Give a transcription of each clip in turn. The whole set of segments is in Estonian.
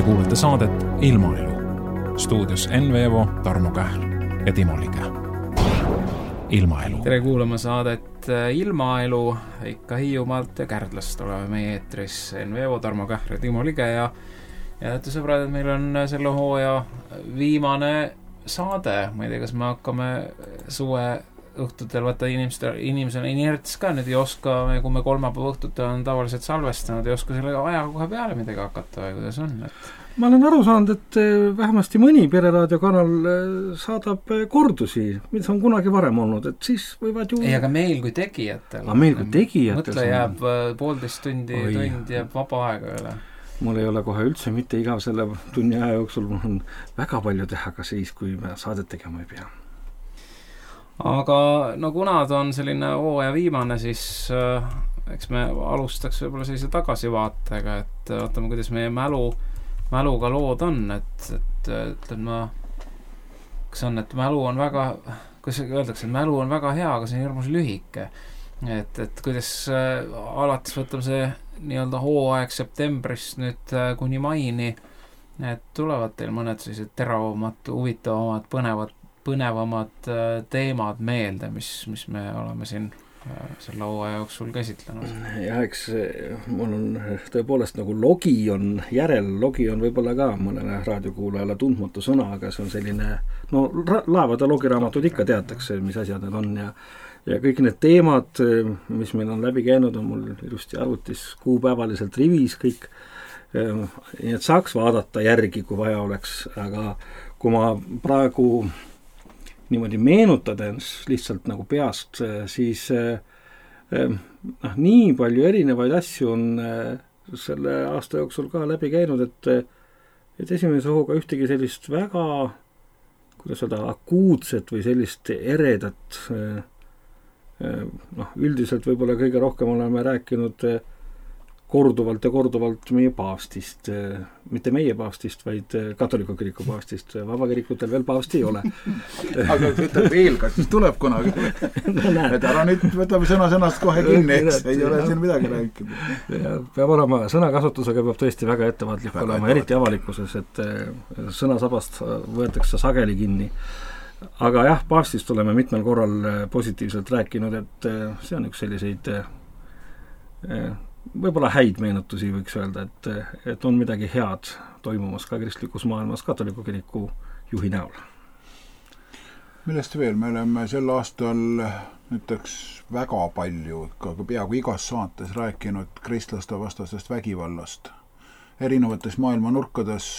kuulate saadet Ilmaelu. Stuudios Envevo, Tarmo Kähl ja Timo Lige. Ilmaelu. Tere kuulama saadet Ilmaelu, ikka Hiiumaalt ja Kärdlast oleme meie eetris Envevo, Tarmo Kähl ja Timo Lige ja teate sõbrad, et meil on selle hooaja viimane saade. Ma ei tea, kas me hakkame suve õhtutel, vaata inimesel inerts ka nüüd ei oska, kui me kolmapäeva õhtutel on tavaliselt salvestanud, ei oska sellega ajaga kohe peale midagi hakata või kuidas on? Ma olen aru saanud, et vähemasti mõni pereraadiokanal saadab kordusi, mis on kunagi varem olnud, et siis võivad ju... Ei, aga meil kui tegijatel. Meil kui tegijatel. Mõtle jääb 1,5 tundi, tund jääb vaba aega üle. Mul ei ole kohe üldse mitte igav selle tunni aja jooksul, mul on väga palju teha ka siis, kui me saadet tegema ei pea. Aga no kuna ta on selline hooaja viimane, siis eks me alustaks võib-olla sellise tagasivaatega, et vaatame, kuidas meie mäluga lood on, et ütleme ma, kas on, et mälu on väga, kuidas öeldakse, et mälu on väga hea, aga see on hirmus lühike. Et kuidas alates võtame see nii-öelda hooaeg septembrist nüüd kuni maini, et tulevad teil mõned sellised teravamad, huvitavamad, põnevamad teemad meelde, mis me oleme siin selle hooaja jooksul käsitlenud. Ja eks mul on tõepoolest nagu logi on võib-olla ka mõnele raadiokuulajale tundmatu sõna, aga see on selline, no laevade logiraamatud ikka teatakse, mis asjad need on ja kõik need teemad, mis meil on läbi käinud, on mul ilusti arvutis kuupäevaliselt rivis kõik, nii et saaks vaadata järgi, kui vaja oleks, aga kui ma praegu niimoodi meenutades lihtsalt nagu peast, siis nii palju erinevaid asju on selle aasta jooksul ka läbi käinud, et esimese hooga ühtegi sellist väga, kuidas öelda, akuutset või sellist eredat, üldiselt võib-olla kõige rohkem oleme rääkinud korduvalt meie paavstist, mitte meie paavstist, vaid katoliku kiriku paavstist. Vabakirikutel veel paavsti ei ole. Aga ütleb veel, kas siis tuleb kunagi? Et ära nüüd võtame sõnast kohe kinni, ei ole siin midagi rääkida. Peab olema, sõnakasutusega peab tõesti väga ettevaatlik olema, eriti avalikkuses, et sõnasabast võetakse sageli kinni. Aga jah, paavstist oleme mitmel korral positiivselt rääkinud, et see on üks selliseid võib-olla häid meenutusi võiks öelda, et on midagi head toimumas ka kristlikus maailmas katoliku kiriku juhi näol. Millest veel? Me oleme sel aastal ütleks väga palju, peaaegu igas saates rääkinud kristlaste vastasest vägivallast. Erinevates maailma nurkades,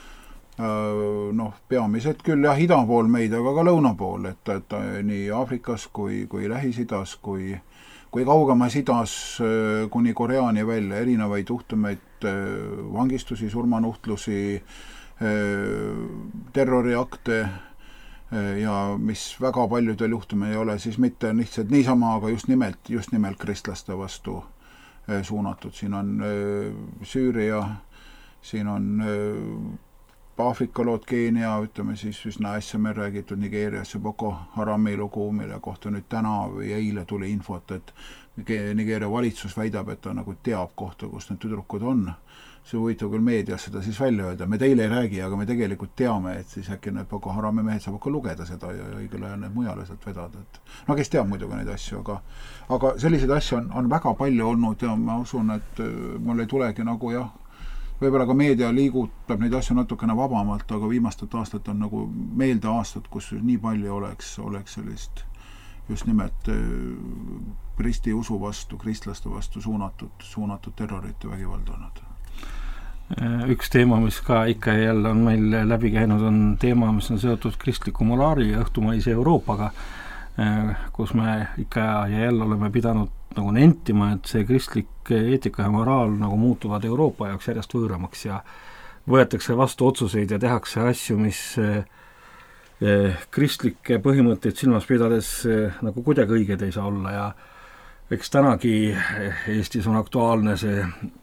peamiselt küll jah, ida pool meid, aga ka lõuna pool, et nii Aafrikas kui Lähis-Idas, kui kaugemas idas kuni Koreani välja erinevaid juhtumeid, vangistusi, surmanuhtlusi, terroriakte ja mis väga paljudel juhtumil ei ole siis mitte lihtsalt niisama, aga just nimelt kristlaste vastu suunatud. Siin on Süüria, siin on Aafrika lood, Keenia, ütleme siis üsna äsja meil räägitud Nigeeriasse Boko Harami lugu, mille kohta nüüd täna või eile tuli infot, et Nigeeria valitsus väidab, et ta nagu teab kohta, kus need tüdrukud on. See huvitav küll meedias seda siis välja öelda. Me teile ei räägi, aga me tegelikult teame, et siis äkki need Boko Harami mehed saab hakka lugeda seda ja õigel ajal need mujale sealt vedada. Kes teab muidugi neid asju, aga selliseid asju on väga palju olnud ja ma usun, et mul ei tulegi nagu võib-olla ka meedia liigutab neid asju natukene vabamalt, aga viimastel aastat on nagu meelde aastat, kus nii palju oleks sellist just nimelt risti usu vastu, kristlaste vastu suunatud terrorit ja vägivalda olnud. Üks teema, mis ka ikka jälle on meil läbi käinud, on teema, mis on seotud kristliku moraali ja õhtumaise Euroopaga, kus me ikka ja jälle oleme pidanud nagu nentima, et see kristlik eetika ja moraal nagu muutuvad Euroopa jaoks järjest võõramaks ja võetakse vastu otsuseid ja tehakse asju, mis kristlikke põhimõtteid silmas pidades nagu kuidagi õiged ei saa olla ja eks tänagi Eestis on aktuaalne see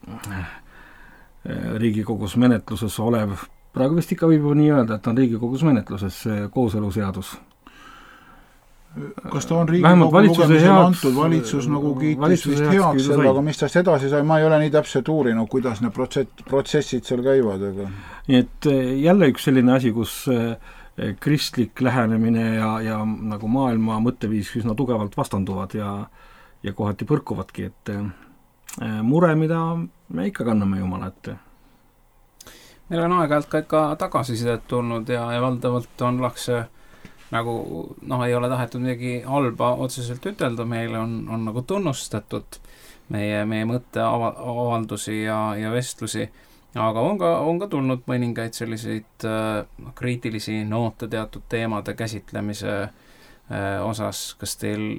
Riigikogus menetluses olev, praegu vist ikka võib nii öelda, et on Riigikogus menetluses kooseluseadus. kas ta on Riigikogu lugemisel antud, valitsus nagu kiitis vist heaks selle, aga mis tast edasi sai, ma ei ole nii täpselt uurinud, kuidas need protsessid seal käivad, aga nii et jälle üks selline asi, kus kristlik lähenemine ja nagu maailma mõtteviis üsna tugevalt vastanduvad ja kohati põrkuvadki, et mure, mida me ikka kanname Jumala ette. Meil on aeg-ajalt ka ikka tagasisidet tulnud ja valdavalt on lakse nagu, ei ole tahetud midagi halba otseselt ütelda, meile on nagu tunnustatud meie mõtteavaldusi ja vestlusi, aga on ka tulnud mõningaid selliseid kriitilisi noote teatud teemade käsitlemise osas. Kas teil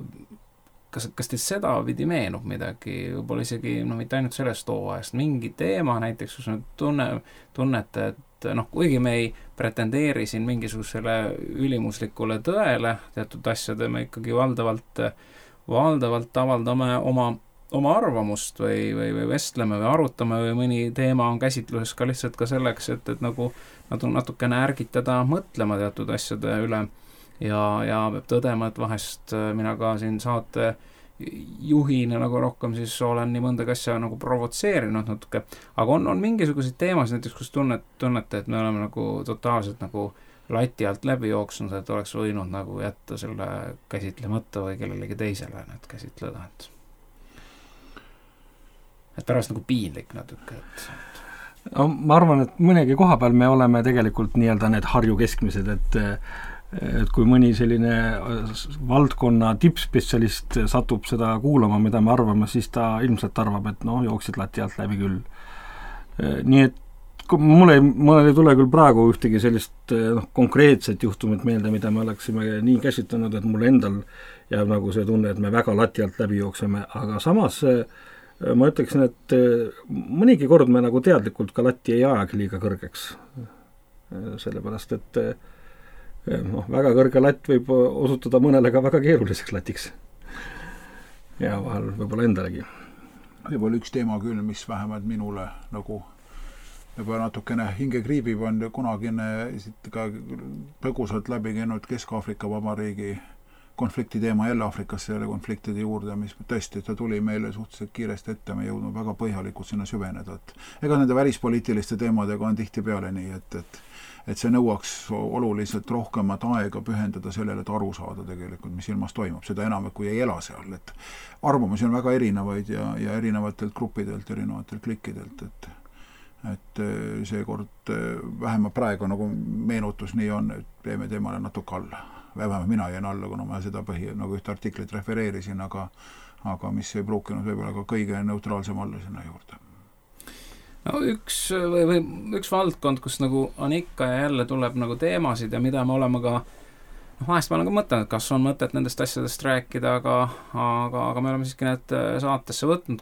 seda vidi meenub midagi, võib-olla isegi mitte ainult sellest hooajast, mingi teema näiteks, kus tunnete, et kuigi me ei pretendeeri siin mingisugusele ülimuslikule tõele, teatud asjade me ikkagi valdavalt avaldame oma arvamust või vestleme või arutame või mõni teema on käsitluses ka lihtsalt ka selleks, et nagu natukene ärgitada mõtlema teatud asjade üle ja peab tõdema, et vahest mina ka siin saate juhina nagu rohkem siis olen nii mõndagi asja nagu provotseerinud natuke, aga on mingisuguseid teemasid näiteks, kus tunnete, et me oleme nagu totaalselt nagu lati alt läbi jooksnud, et oleks võinud nagu jätta selle käsitlemata või kellelegi teisele nüüd käsitleda, et pärast nagu piinlik natuke, No, ma arvan, et mõnegi koha peal me oleme tegelikult nii-öelda need Harju keskmised, et kui mõni selline valdkonna tippspetsialist satub seda kuulama, mida me arvame, siis ta ilmselt arvab, et jooksid lati alt läbi küll. Nii et mul ei tule küll praegu ühtegi sellist konkreetset juhtumit meelde, mida me oleksime nii käsitlenud, et mul endal jääb nagu see tunne, et me väga lati alt läbi jookseme, aga samas ma ütleksin, et mõnigi kord me nagu teadlikult ka lati ei ajagi liiga kõrgeks. Sellepärast, et väga kõrge latt võib osutuda mõnele ka väga keeruliseks latiks. Ja vahel võib-olla endalegi. Võib-olla üks teema küll, mis vähemalt minule nagu võib-olla natukene hinge kriibib, on kunagine ka põgusalt läbi käinud Kesk-Aafrika Vabariigi konflikti teema jälle Aafrikasse jälle konfliktide juurde, mis tõesti, ta tuli meile suhteliselt kiiresti ette, me jõudnud väga põhjalikult sinna süveneda. Ega nende välispoliitiliste teemadega on tihti peale nii, et see nõuaks oluliselt rohkemat aega pühendada sellele, et aru saada tegelikult, mis ilmas toimub. Seda enam, kui ei ela seal. Et arvamusi on väga erinevaid ja erinevatelt gruppidelt, erinevatelt klikkidelt. Et seekord vähemalt praegu nagu meenutus nii on, et teeme teemale natuke alla. Vähemalt mina jäin alla, kuna ma seda nagu ühte artiklit refereerisin, aga mis ei pruukinud võib-olla ka kõige neutraalsem alla sinna juurde. No üks valdkond, kus nagu on ikka ja jälle tuleb nagu teemasid ja mida me oleme ka, vahest ma olen ka mõtelnud, kas on mõtet nendest asjadest rääkida, aga me oleme siiski need saatesse võtnud,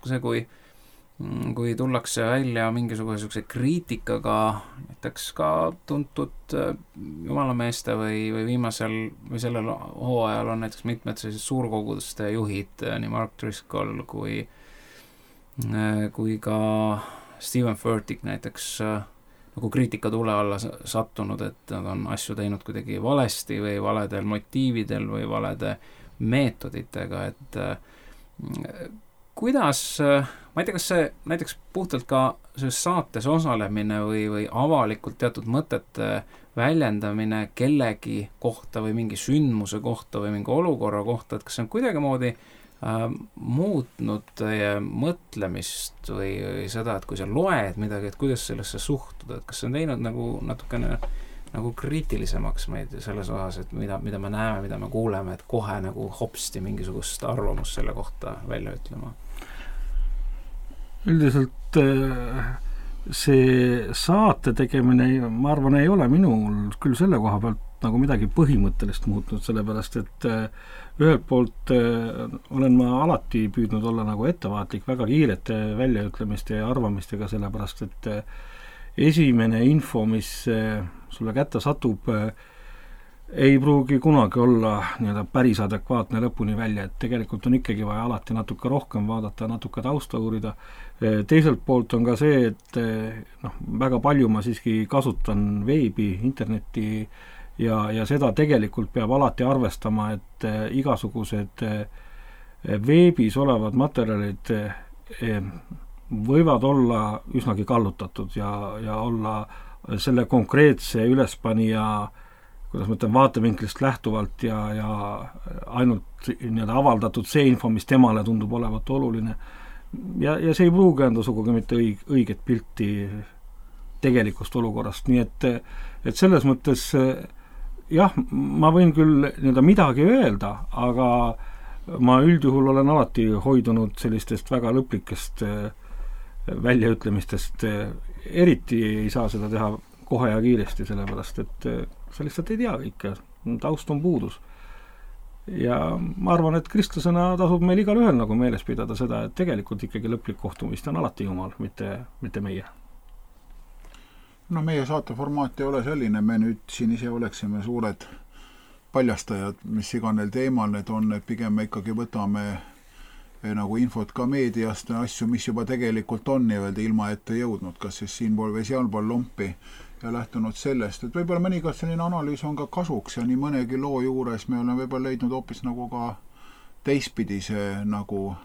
kui tullakse välja mingisuguse kriitikaga, näiteks ka tuntud jumalameeste või viimasel või sellel hooajal on näiteks mitmed sellised suurkoguduste juhid, nii Mark Driscoll kui ka Stephen Furtick näiteks nagu kriitika tule alla sattunud, et nad on asju teinud kuidagi valesti või valedel motiividel või valede meetoditega, et kuidas, ma ei tea, kas see näiteks puhtalt ka selles saates osalemine või avalikult teatud mõtete väljendamine kellegi kohta või mingi sündmuse kohta või mingi olukorra kohta, et kas see on kuidagimoodi muutnud teie mõtlemist või seda, et kui sa loed midagi, et kuidas sellesse suhtuda, et kas see on teinud nagu natukene nagu kriitilisemaks meid selles osas, et mida me näeme, mida me kuuleme, et kohe nagu hopsti mingisugust arvamust selle kohta välja ütlema? Üldiselt see saate tegemine, ma arvan, ei ole minul küll selle koha pealt nagu midagi põhimõttelist muutnud, sellepärast et ühelt poolt olen ma alati püüdnud olla nagu ettevaatlik väga kiirete väljaütlemiste ja arvamistega, sellepärast et esimene info, mis sulle kätte satub, ei pruugi kunagi olla nii-öelda päris adekvaatne lõpuni välja, et tegelikult on ikkagi vaja alati natuke rohkem vaadata, natuke tausta uurida. Teiselt poolt on ka see, et väga palju ma siiski kasutan veebi, interneti ja seda tegelikult peab alati arvestama, et igasugused veebis olevad materjalid võivad olla üsnagi kallutatud ja olla selle konkreetse ülespanija, kuidas ma ütlen, vaatevinklist lähtuvalt ja ainult nii-öelda avaldatud see info, mis temale tundub olevat oluline. Ja see ei pruugi anda sugugi mitte õiget pilti tegelikust olukorrast. Nii et selles mõttes jah, ma võin küll nii-öelda midagi öelda, aga ma üldjuhul olen alati hoidunud sellistest väga lõplikest väljaütlemistest. Eriti ei saa seda teha kohe ja kiiresti, sellepärast et sa lihtsalt ei tea kõike. Taust on puudus. Ja ma arvan, et kristlasena tasub meil igal ühel nagu meeles pidada seda, et tegelikult ikkagi lõplik kohtumist on alati Jumal, mitte meie. No meie saate formaat ei ole selline, me nüüd siin ise oleksime suured paljastajad, mis iganel teemal need on, et pigem me ikkagi võtame nagu infot ka meediast, asju, mis juba tegelikult on nii-öelda ilma ette jõudnud, kas siis siinpool või sealpool lompi ja lähtunud sellest, et võib-olla mõnikord selline analüüs on ka kasuks ja nii mõnegi loo juures me oleme võib-olla leidnud hoopis nagu ka teistpidise nagu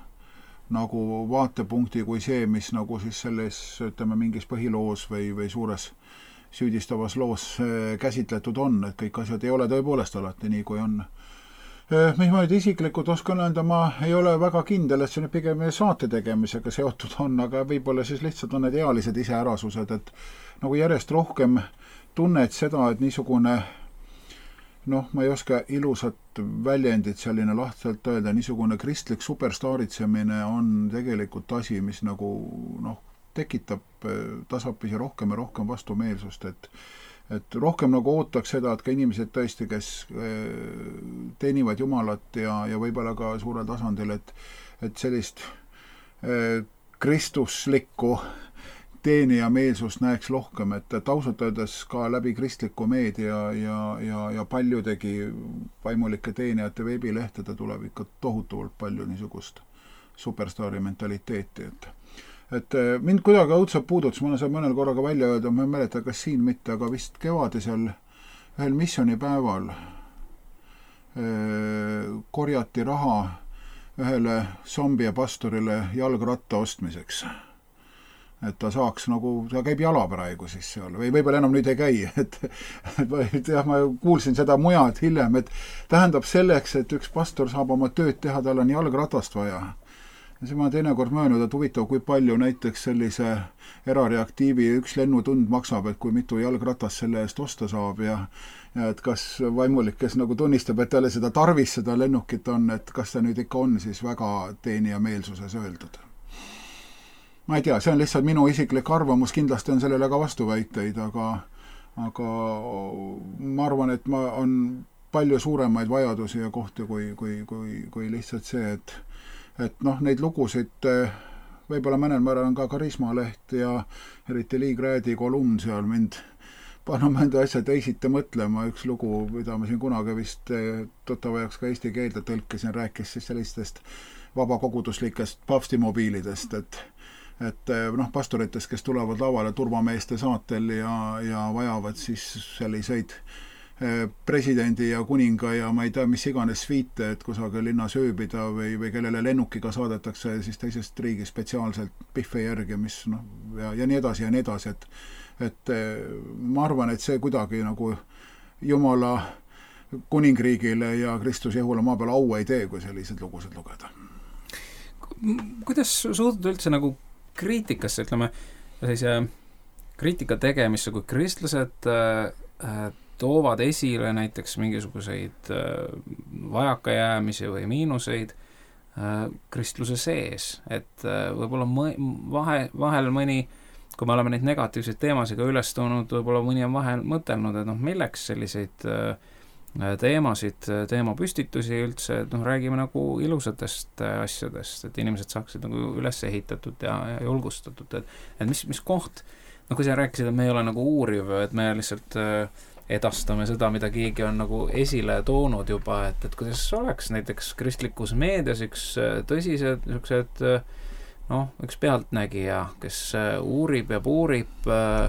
vaatepunkti kui see, mis nagu siis selles, ütleme, mingis põhiloos või suures süüdistavas loos käsitletud on, et kõik asjad ei ole tõepoolest alati nii, kui on. Mis ma nüüd isiklikult oskan öelda, ma ei ole väga kindel, et see nüüd pigem saate tegemisega seotud on, aga võib-olla siis lihtsalt on need ealised iseärasused, et nagu järjest rohkem tunned seda, et niisugune, ma ei oska ilusat väljendit selline lahtselt öelda, niisugune kristlik superstaaritsemine on tegelikult asi, mis nagu tekitab tasapisi rohkem ja rohkem vastumeelsust, et rohkem nagu ootaks seda, et ka inimesed tõesti, kes teenivad Jumalat ja võib-olla ka suurel tasandil, et sellist kristuslikku teenija meelsust näeks rohkem, et ausalt öeldes ka läbi kristliku meedia ja paljudegi vaimulike teenijate veebilehtede tuleb ikka tohutavalt palju niisugust superstaari mentaliteeti, et mind kuidagi õudselt puudutas, ma olen seal mõnel korraga välja öelda, ma ei mäleta, kas siin mitte, aga vist kevadisel ühel missioonipäeval korjati raha ühele Sambia pastorile jalgratta ostmiseks. Et ta saaks ta käib jala praegu siis seal, või võib-olla enam nüüd ei käi, et ma kuulsin seda mujalt hiljem, et tähendab selleks, et üks pastor saab oma tööd teha, tal on jalgratast vaja. Ja see ma teinekord möönud, et huvitav, kui palju näiteks sellise erareaktiivi üks lennutund maksab, et kui mitu jalgratast selle eest osta saab ja et kas vaimulik, kes nagu tunnistab, et talle seda tarvis, seda lennukit on, et kas ta nüüd ikka on siis väga teenija meelsuses öeldud. Ma ei tea, see on lihtsalt minu isiklik arvamus, kindlasti on sellele ka vastuväiteid, aga ma arvan, et on palju suuremaid vajadusi ja kohti kui lihtsalt see, et neid lugusid võib-olla mõnel määral on ka Karismaleht ja eriti Liigräädi kolumn seal mind pannud mõnda asja teisiti mõtlema. Üks lugu, mida ma siin kunagi vist tuttava jaoks ka eesti keelde tõlkisin, rääkis siis sellistest vabakoguduslikest paavstimobiilidest, et pastoritest, kes tulevad lavale turvameeste saatel ja vajavad siis selliseid presidendi ja kuninga ja ma ei tea, mis iganes sviite, et kusagil linnas ööbida või kellele lennukiga saadetakse siis teisest riigist spetsiaalselt pihve järgi, mis ja nii edasi ja nii edasi, et ma arvan, et see kuidagi nagu Jumala kuningriigile ja Kristus Jehule maa peal au ei tee, kui sellised lugusid lugeda. Kuidas suhtud üldse nagu kriitikasse, ütleme, sellise kriitika tegemisse, kui kristlased toovad esile näiteks mingisuguseid vajakajäämisi või miinuseid kristluse sees, et võib-olla vahel mõni, kui me oleme neid negatiivseid teemasid ka üles toonud, võib-olla mõni on vahel mõtelnud, et milleks selliseid teemapüstitusi üldse, et räägime nagu ilusatest asjadest, et inimesed saaksid nagu üles ehitatud ja julgustatud, et mis koht, kui sa rääkisid, et me ei ole nagu uuriv, et me lihtsalt edastame seda, mida keegi on nagu esile toonud juba, et kuidas oleks näiteks kristlikus meedias üks tõsised üks pealtnägija, kes uurib ja puurib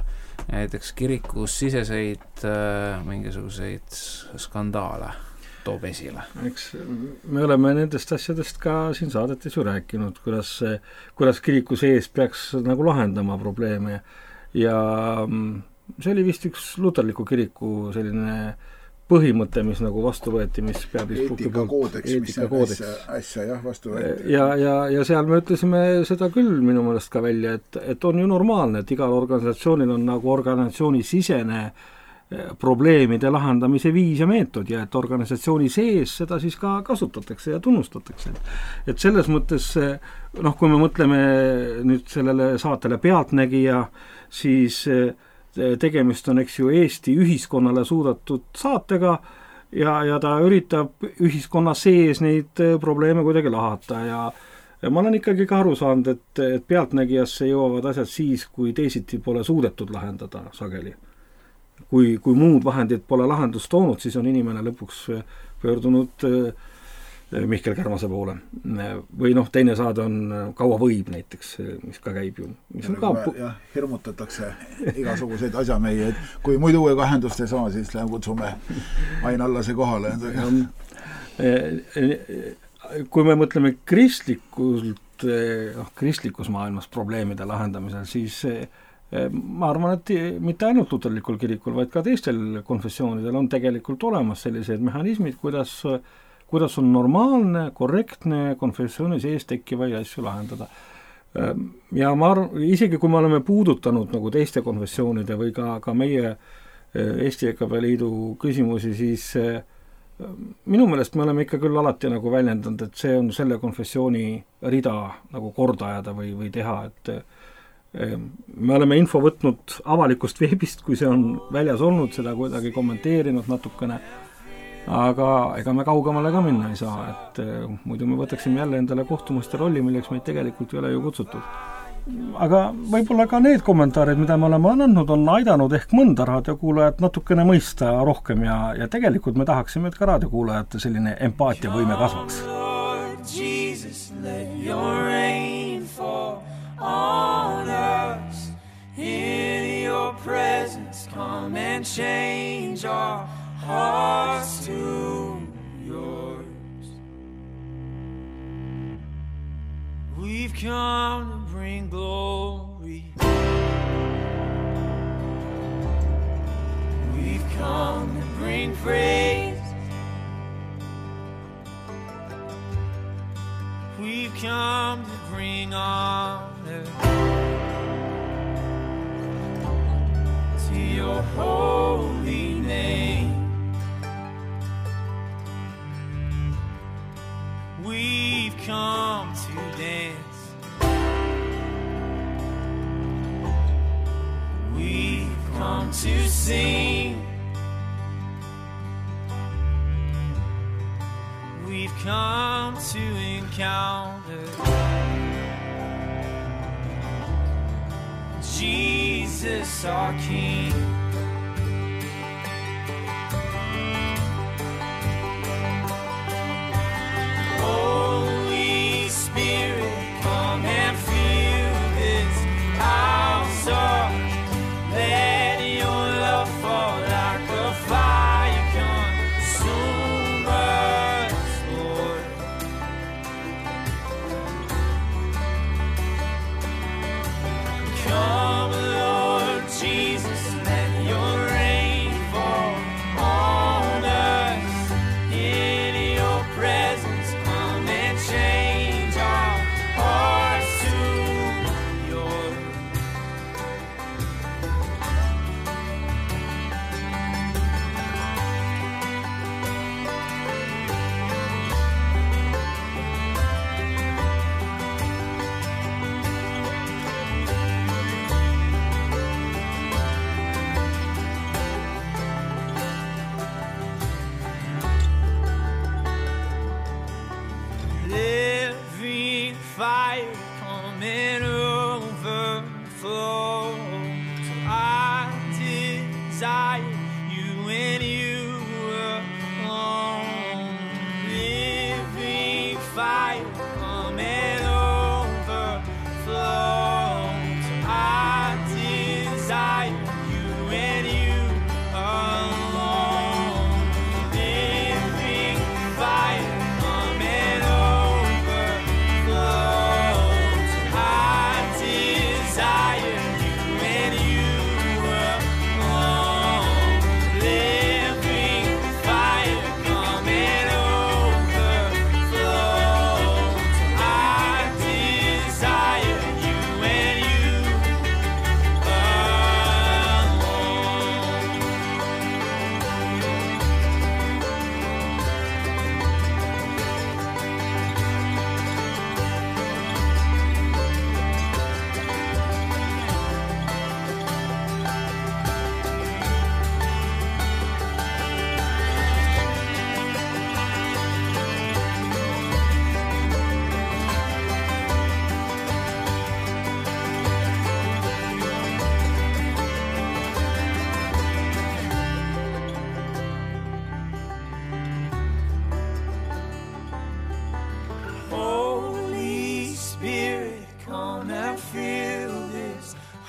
näiteks kirikus siseseid mingisuguseid skandaale toob esile? Eks me oleme nendest asjadest ka siin saadetes ju rääkinud, kuidas kiriku sees peaks nagu lahendama probleeme ja see oli vist üks luterliku kiriku selline põhimõte, mis nagu vastu võeti, mis peab eetikakoodeks, mis äsja jah, vastu võeti. Ja seal me ütlesime seda küll minu meelest ka välja, et on ju normaalne, et igal organisatsioonil on nagu organisatsiooni sisene probleemide lahendamise viis ja meetod ja et organisatsiooni sees seda siis ka kasutatakse ja tunnustatakse. Et selles mõttes, kui me mõtleme nüüd sellele saatele Pealtnägija, siis tegemist on, eks ju, Eesti ühiskonnale suudatud saatega ja ta üritab ühiskonna sees neid probleeme kuidagi lahata ja ma olen ikkagi ka aru saanud, et Pealtnägijasse jõuavad asjad siis, kui teisiti pole suudetud lahendada sageli. Kui muud vahendid pole lahendust toonud, siis on inimene lõpuks pöördunud Mihkel Kärmase poole. Või teine saade on Kaua võib näiteks, mis ka käib ju. Ja hirmutatakse igasuguseid asjamehi, et kui muidu lahendust ei saa, siis kutsume Ain Allase kohale. Kui me mõtleme kristlikus maailmas probleemide lahendamisel, siis ma arvan, et mitte ainult luterlikul kirikul, vaid ka teistel konfessioonidel on tegelikult olemas sellised mehhanismid, kuidas on normaalne, korrektne konfessiooni sees tekkivaid asju lahendada. Ja ma arvan, isegi kui me oleme puudutanud nagu teiste konfessioonide või ka meie Eesti EKP Liidu küsimusi, siis minu meelest me oleme ikka küll alati nagu väljendanud, et see on selle konfessiooni rida nagu korda ajada või teha, et me oleme info võtnud avalikust veebist, kui see on väljas olnud, seda kuidagi kommenteerinud natukene, aga ega me kaugemale ka minna ei saa, et muidu me võtaksime jälle endale kohtumiste rolli, milleks meid tegelikult ei ole ju kutsutud. Aga võib-olla ka need kommentaarid, mida me oleme andnud, on aidanud ehk mõnda raadiokuulajat natukene mõista rohkem ja tegelikult me tahaksime, et ka raadiokuulajate selline empaatiavõime kasvaks. Jesus, let your rain fall on us. In your presence come and change our hearts to yours. We've come to bring glory. We've come to bring praise. We've come to bring honor to your holy name. We've come to dance. We've come to sing. We've come to encounter Jesus our King. Holy Spirit, come and fill this house up. Let your love fall like a fire, consume us, Lord. Come, Lord Jesus, let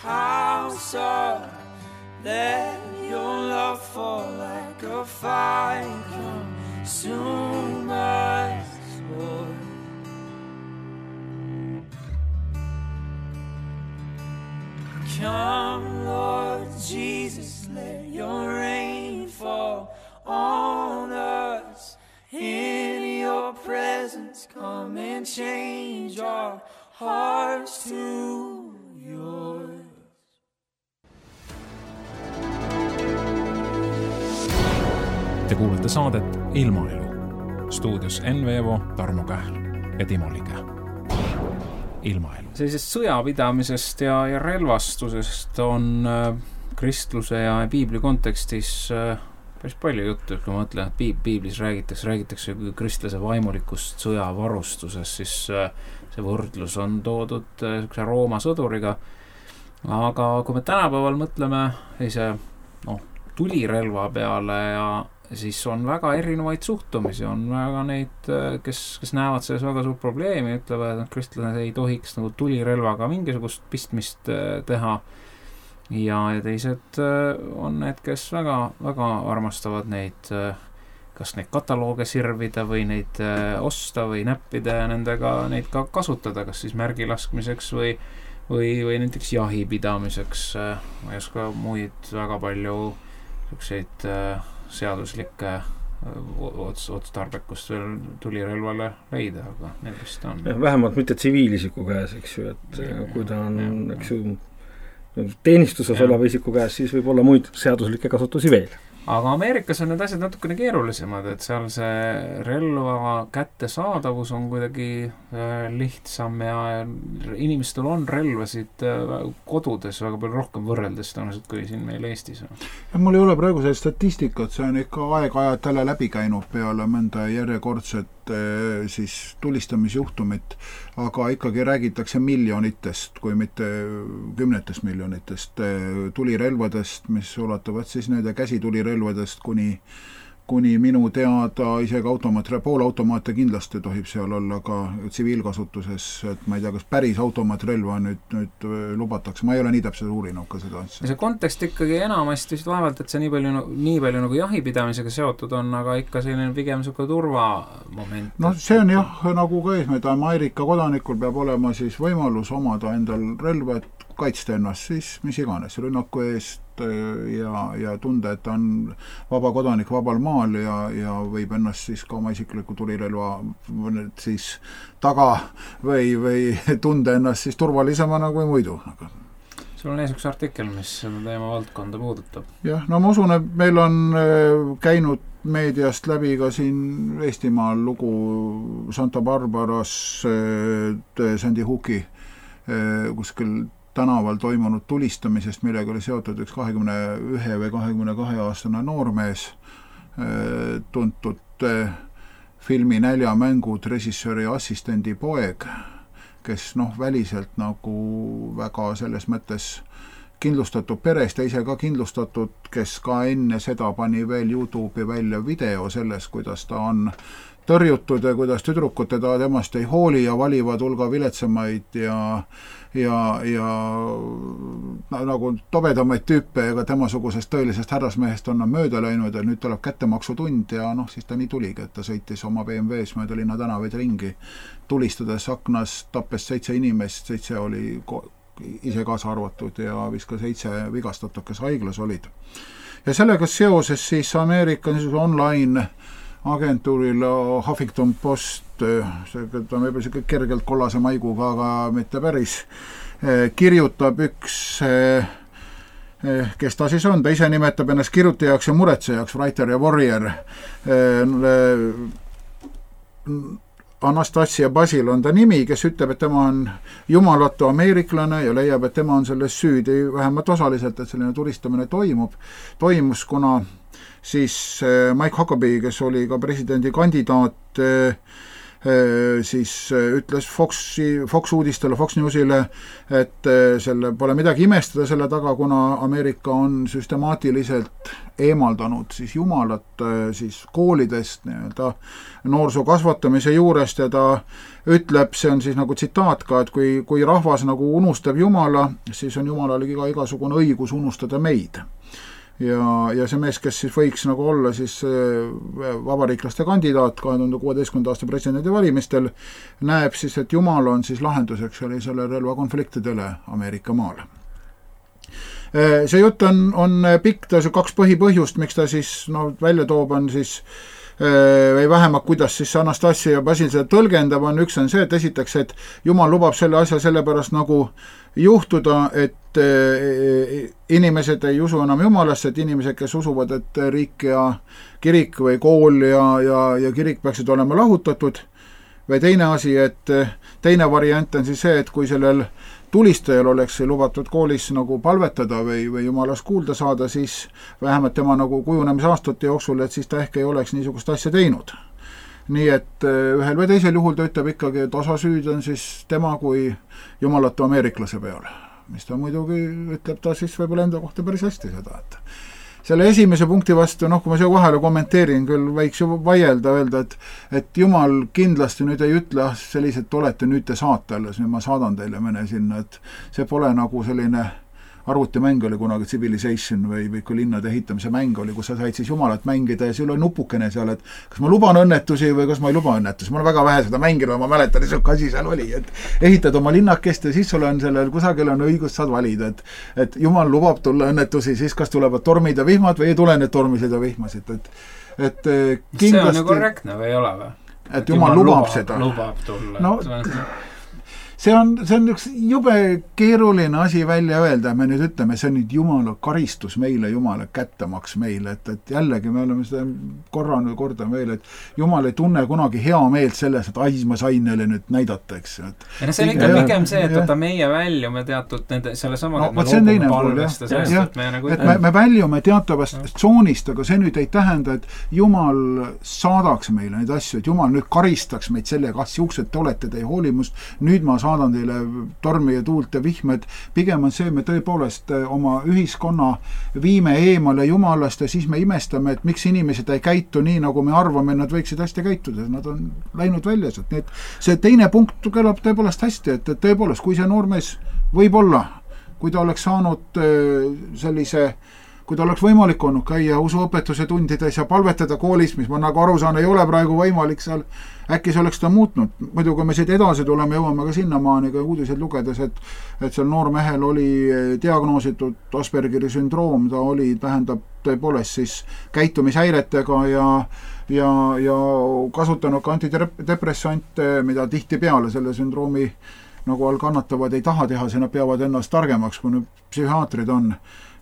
house up. Let your love fall like a fire, consume us, Lord. Come, Lord Jesus, let your rain fall on us. In your presence, come and change our hearts to yours. Te kuulete saadet Ilmaelu. Stuudios Enn Veevo, Tarmo Kähl ja Timo Liga. Ilmaelu. Sellisest sõjapidamisest ja relvastusest on kristluse ja piibli kontekstis päris palju juttu, kui ma mõtlen, et piiblis räägitakse kristlase vaimulikust sõjavarustusest, siis see võrdlus on toodud Rooma sõduriga. Aga kui me tänapäeval mõtleme tulirelva peale ja siis on väga erinevaid suhtumisi, on väga neid, kes näevad selles väga suur probleemi, ütlevad, et kristlane ei tohiks nagu tulirelvaga mingisugust pistmist teha. Ja teised on need, kes väga, väga armastavad neid, kas neid katalooge sirvida või neid osta või näppida ja nendega neid ka kasutada, kas siis märgi laskmiseks või näiteks jahi pidamiseks. Ma ei oska muid väga palju selliseid seaduslikke otstarbekust veel tulirelvale leida, aga need vist on. Vähemalt mitte tsiviilisiku käes, eks ju, et kui ta on, eks ju, teenistuses oleva isiku käes, siis võib olla muid seaduslikke kasutusi veel. Aga Ameerikas on need asjad natukene keerulisemad, et seal see relva kättesaadavus on kuidagi lihtsam ja inimestel on relvasid kodudes väga palju rohkem võrreldes tõenäoliselt kui siin meil Eestis. Ja mul ei ole praegu see statistikat, see on ikka aeg-ajad tälle läbi käinud peale mõnda järjekordset siis tulistamisjuhtumit, aga ikkagi räägitakse miljonitest, kui mitte kümnetest miljonitest tulirelvadest, mis ulatuvad siis nende käsitulirelvadest kuni minu teada isegi poolautomaate kindlasti tohib seal olla ka tsiviilkasutuses, et ma ei tea, kas päris automaatrelva nüüd lubatakse, ma ei ole nii täpselt uurinud ka seda asja. See kontekst ikkagi enamasti vaevalt, et see nii palju nagu jahipidamisega seotud on, aga ikka selline pigem selline turvamoment. No see on jah, nagu ka eesmärk, Ameerika kodanikul peab olema siis võimalus omada endal relva, et kaitsta ennast siis mis iganes rünnaku eest ja tunda, et ta on vaba kodanik vabal maal ja võib ennast siis ka oma isikliku tulirelva siis taga või tunda ennast siis turvalisemana kui muidu. Sul on üks artikkel, mis selle teema valdkonda puudutab. Jah, no ma usun, et meil on käinud meediast läbi ka siin Eestimaal lugu Santa Barbaras Sandy Hooki kuskil tänaval toimunud tulistamisest, millega oli seotud üks 21 või 22 aastane noormees, tuntud filmi Näljamängud režissööri assistendi poeg, kes väliselt nagu väga selles mõttes kindlustatud perest ja ise ka kindlustatud, kes ka enne seda pani veel YouTube'i välja video selles, kuidas ta on tõrjutud ja kuidas tüdrukud temast ei hooli ja valivad hulga viletsamaid ja nagu tobedamaid tüüpe ega temasugusest tõelisest härrasmehest on mööda läinud ja nüüd tuleb kättemaksutund ja siis ta nii tuligi, et ta sõitis oma BMW-s mööda linna tänavaid ringi, tulistades aknas, tappes 7 inimest, 7 oli ise kaasa arvatud ja vist ka 7 vigastatud, kes haiglas olid. Ja sellega seoses siis Ameerika online agentuuril Huffington Post, see on võib-olla kergelt kollase maiguga, aga mitte päris, kirjutab üks, kes ta siis on, ta ise nimetab ennast kirjutajaks ja muretsejaks, writer ja warrior. Anastasia Basil on ta nimi, kes ütleb, et tema on jumalatu ameeriklane ja leiab, et tema on selles süüdi vähemalt osaliselt, et selline tulistamine toimus, kuna siis Mike Huckabee, kes oli ka presidendikandidaat, siis ütles Fox uudistele, Fox Newsile, et selle pole midagi imestada selle taga, kuna Ameerika on süstemaatiliselt eemaldanud siis jumalat siis koolidest nii-öelda noorsoo kasvatamise juurest ja ta ütleb, see on siis nagu tsitaat ka, et kui rahvas nagu unustab Jumala, siis on Jumalal igasugune õigus unustada meid. Ja see mees, kes siis võiks nagu olla siis vabariiklaste kandidaat 2016. aasta presidendi valimistel, näeb siis, et Jumal on siis lahenduseks selle relvakonfliktidele Ameerika maal. See jutt on pikk, ta see 2 põhipõhjust, miks ta siis välja toob, on siis või vähemalt kuidas siis Anastassia ja Basil seda tõlgendab, on üks on see, et esiteks, et Jumal lubab selle asja sellepärast nagu juhtuda, et inimesed ei usu enam Jumalasse, et inimesed, kes usuvad, et riik ja kirik või kool ja kirik peaksid olema lahutatud, või teine asi, et teine variant on siis see, et kui sellel tulistajal oleks lubatud koolis nagu palvetada või Jumalast kuulda saada, siis vähemalt tema nagu kujunemisaastate jooksul, et siis ta ehk ei oleks niisugust asja teinud. Nii et ühel või teisel juhul ta ütleb ikkagi, et osa süüd on siis tema kui jumalatu ameeriklase peale, mis ta muidugi ütleb ta siis võib-olla enda kohta päris hästi seda, et selle esimese punkti vastu, kui ma siia vahele kommenteerin, küll võiks ju vaielda, öelda, et Jumal kindlasti nüüd ei ütle, sellised olete, nüüd te saate alles, nüüd ma saadan teile mene sinna, et see pole nagu selline arvutimäng oli kunagi Civilization või kui linnade ehitamise mäng oli, kus sa said siis Jumalat mängida ja sul oli nupukene seal, et kas ma luban õnnetusi või kas ma ei luba õnnetusi. Ma olen väga vähe seda mänginud, ma mäletan, et asi seal oli, et ehitad oma linnakest ja siis sul on sellel kusagil on õigus, saad valida, et Jumal lubab tulla õnnetusi, siis kas tulevad tormid ja vihmad või ei tule need tormisid ja vihmasid, et kindlasti... See on ju korrektne või ei ole või? Et Jumal lubab seda. Lubab tulla. See on üks jube keeruline asi välja öelda, me nüüd ütleme, see on nüüd Jumala karistus meile, Jumala kättemaks meile, et jällegi me oleme seda korda veel, et Jumal ei tunne kunagi hea meelt selles, et ma sain neile nüüd näidata, eks. Ja see on ikka pigem see, et meie väljume teatud nende, selle sama, me väljume teatavast tsoonist, aga see nüüd ei tähenda, et Jumal saadaks meile neid asju, et Jumal nüüd karistaks meid sellega, siuksed te olete, te ei hoolimust, nüüd ma saadan teile tormi ja tuult ja vihmed, pigem on see, me tõepoolest oma ühiskonna viime eemale Jumalast ja siis me imestame, et miks inimesed ei käitu nii, nagu me arvame, nad võiksid hästi käituda, nad on läinud välja. Nii et see teine punkt kõlab tõepoolest hästi, et tõepoolest, kui see noormees võib-olla, kui ta oleks saanud sellise, kui ta oleks võimalik olnud käia usuõpetuse tundides ja palvetada koolis, mis ma nagu aru saan, ei ole praegu võimalik seal, äkki see oleks ta muutnud. Muidu, kui me siit edasi tuleme, jõuame ka sinnamaani, ka uudiseid lugedes, et seal noormehel oli diagnoositud Aspergeri sündroom, ta oli, tähendab tõepoolest siis käitumishäiretega ja kasutanud ka antidepressante, mida tihtipeale selle sündroomi nagu all kannatavad ei taha teha, see nad peavad ennast targemaks, kui nüüd psühhiaatrid on.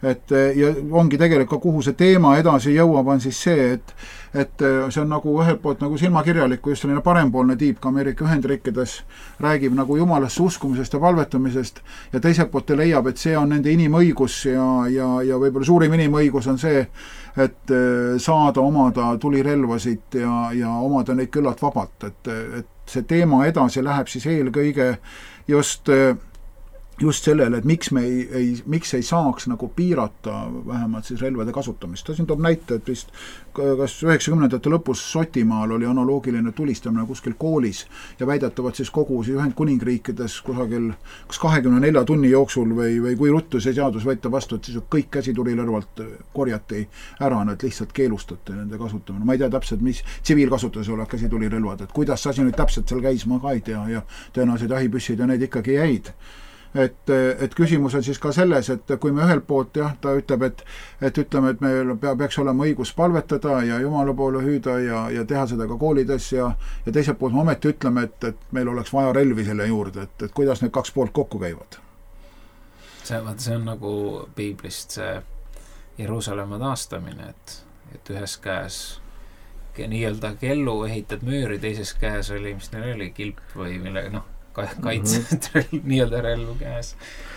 Ja ongi tegelikult, kuhu see teema edasi jõuab, on siis see, et see on nagu ühelt poolt nagu silmakirjalik, kui just selline parempoolne tiip ka Ameerika Ühendriikides räägib nagu Jumalasse uskumisest ja palvetamisest ja teiselt poolt ta leiab, et see on nende inimõigus ja võib-olla suurim inimõigus on see, et saada omada tulirelvasid ja omada neid küllalt vabalt, et see teema edasi läheb siis eelkõige just sellele, et miks ei saaks nagu piirata vähemalt siis relvade kasutamist. Ta siin toob näite, et vist kas 90-ndate lõpus Šotimaal oli analoogiline tulistamine kuskil koolis ja väidetavad siis kogu Ühendkuningriikides kusagil kas 24 tunni jooksul või kui ruttu see seadus võtta vastu, et siis kõik käsitulirelvalt korjati ära, need lihtsalt keelustati nende kasutamine. Ma ei tea täpselt, mis tsiviilkasutuses olevad käsitulirelvad, et kuidas see asi nüüd täpselt seal käis, ma ka ei tea ja tõenäoliselt jahipüssid ja need ikkagi jäid. Et küsimus on siis ka selles, et kui me ühelt poolt ta ütleb, et ütleme, et meil peaks olema õigus palvetada ja Jumala poole hüüda ja teha seda ka koolides ja teiselt poolt me ometi ütleme, et meil oleks vaja relvi selle juurde, et kuidas need kaks poolt kokku käivad. See on nagu piiblist see Jeruusalemma taastamine, et ühes käes nii-öelda kellu ehitad müüri, teises käes oli, mis neil oli, kilp või millega, kaitset nii-öelda relv käes.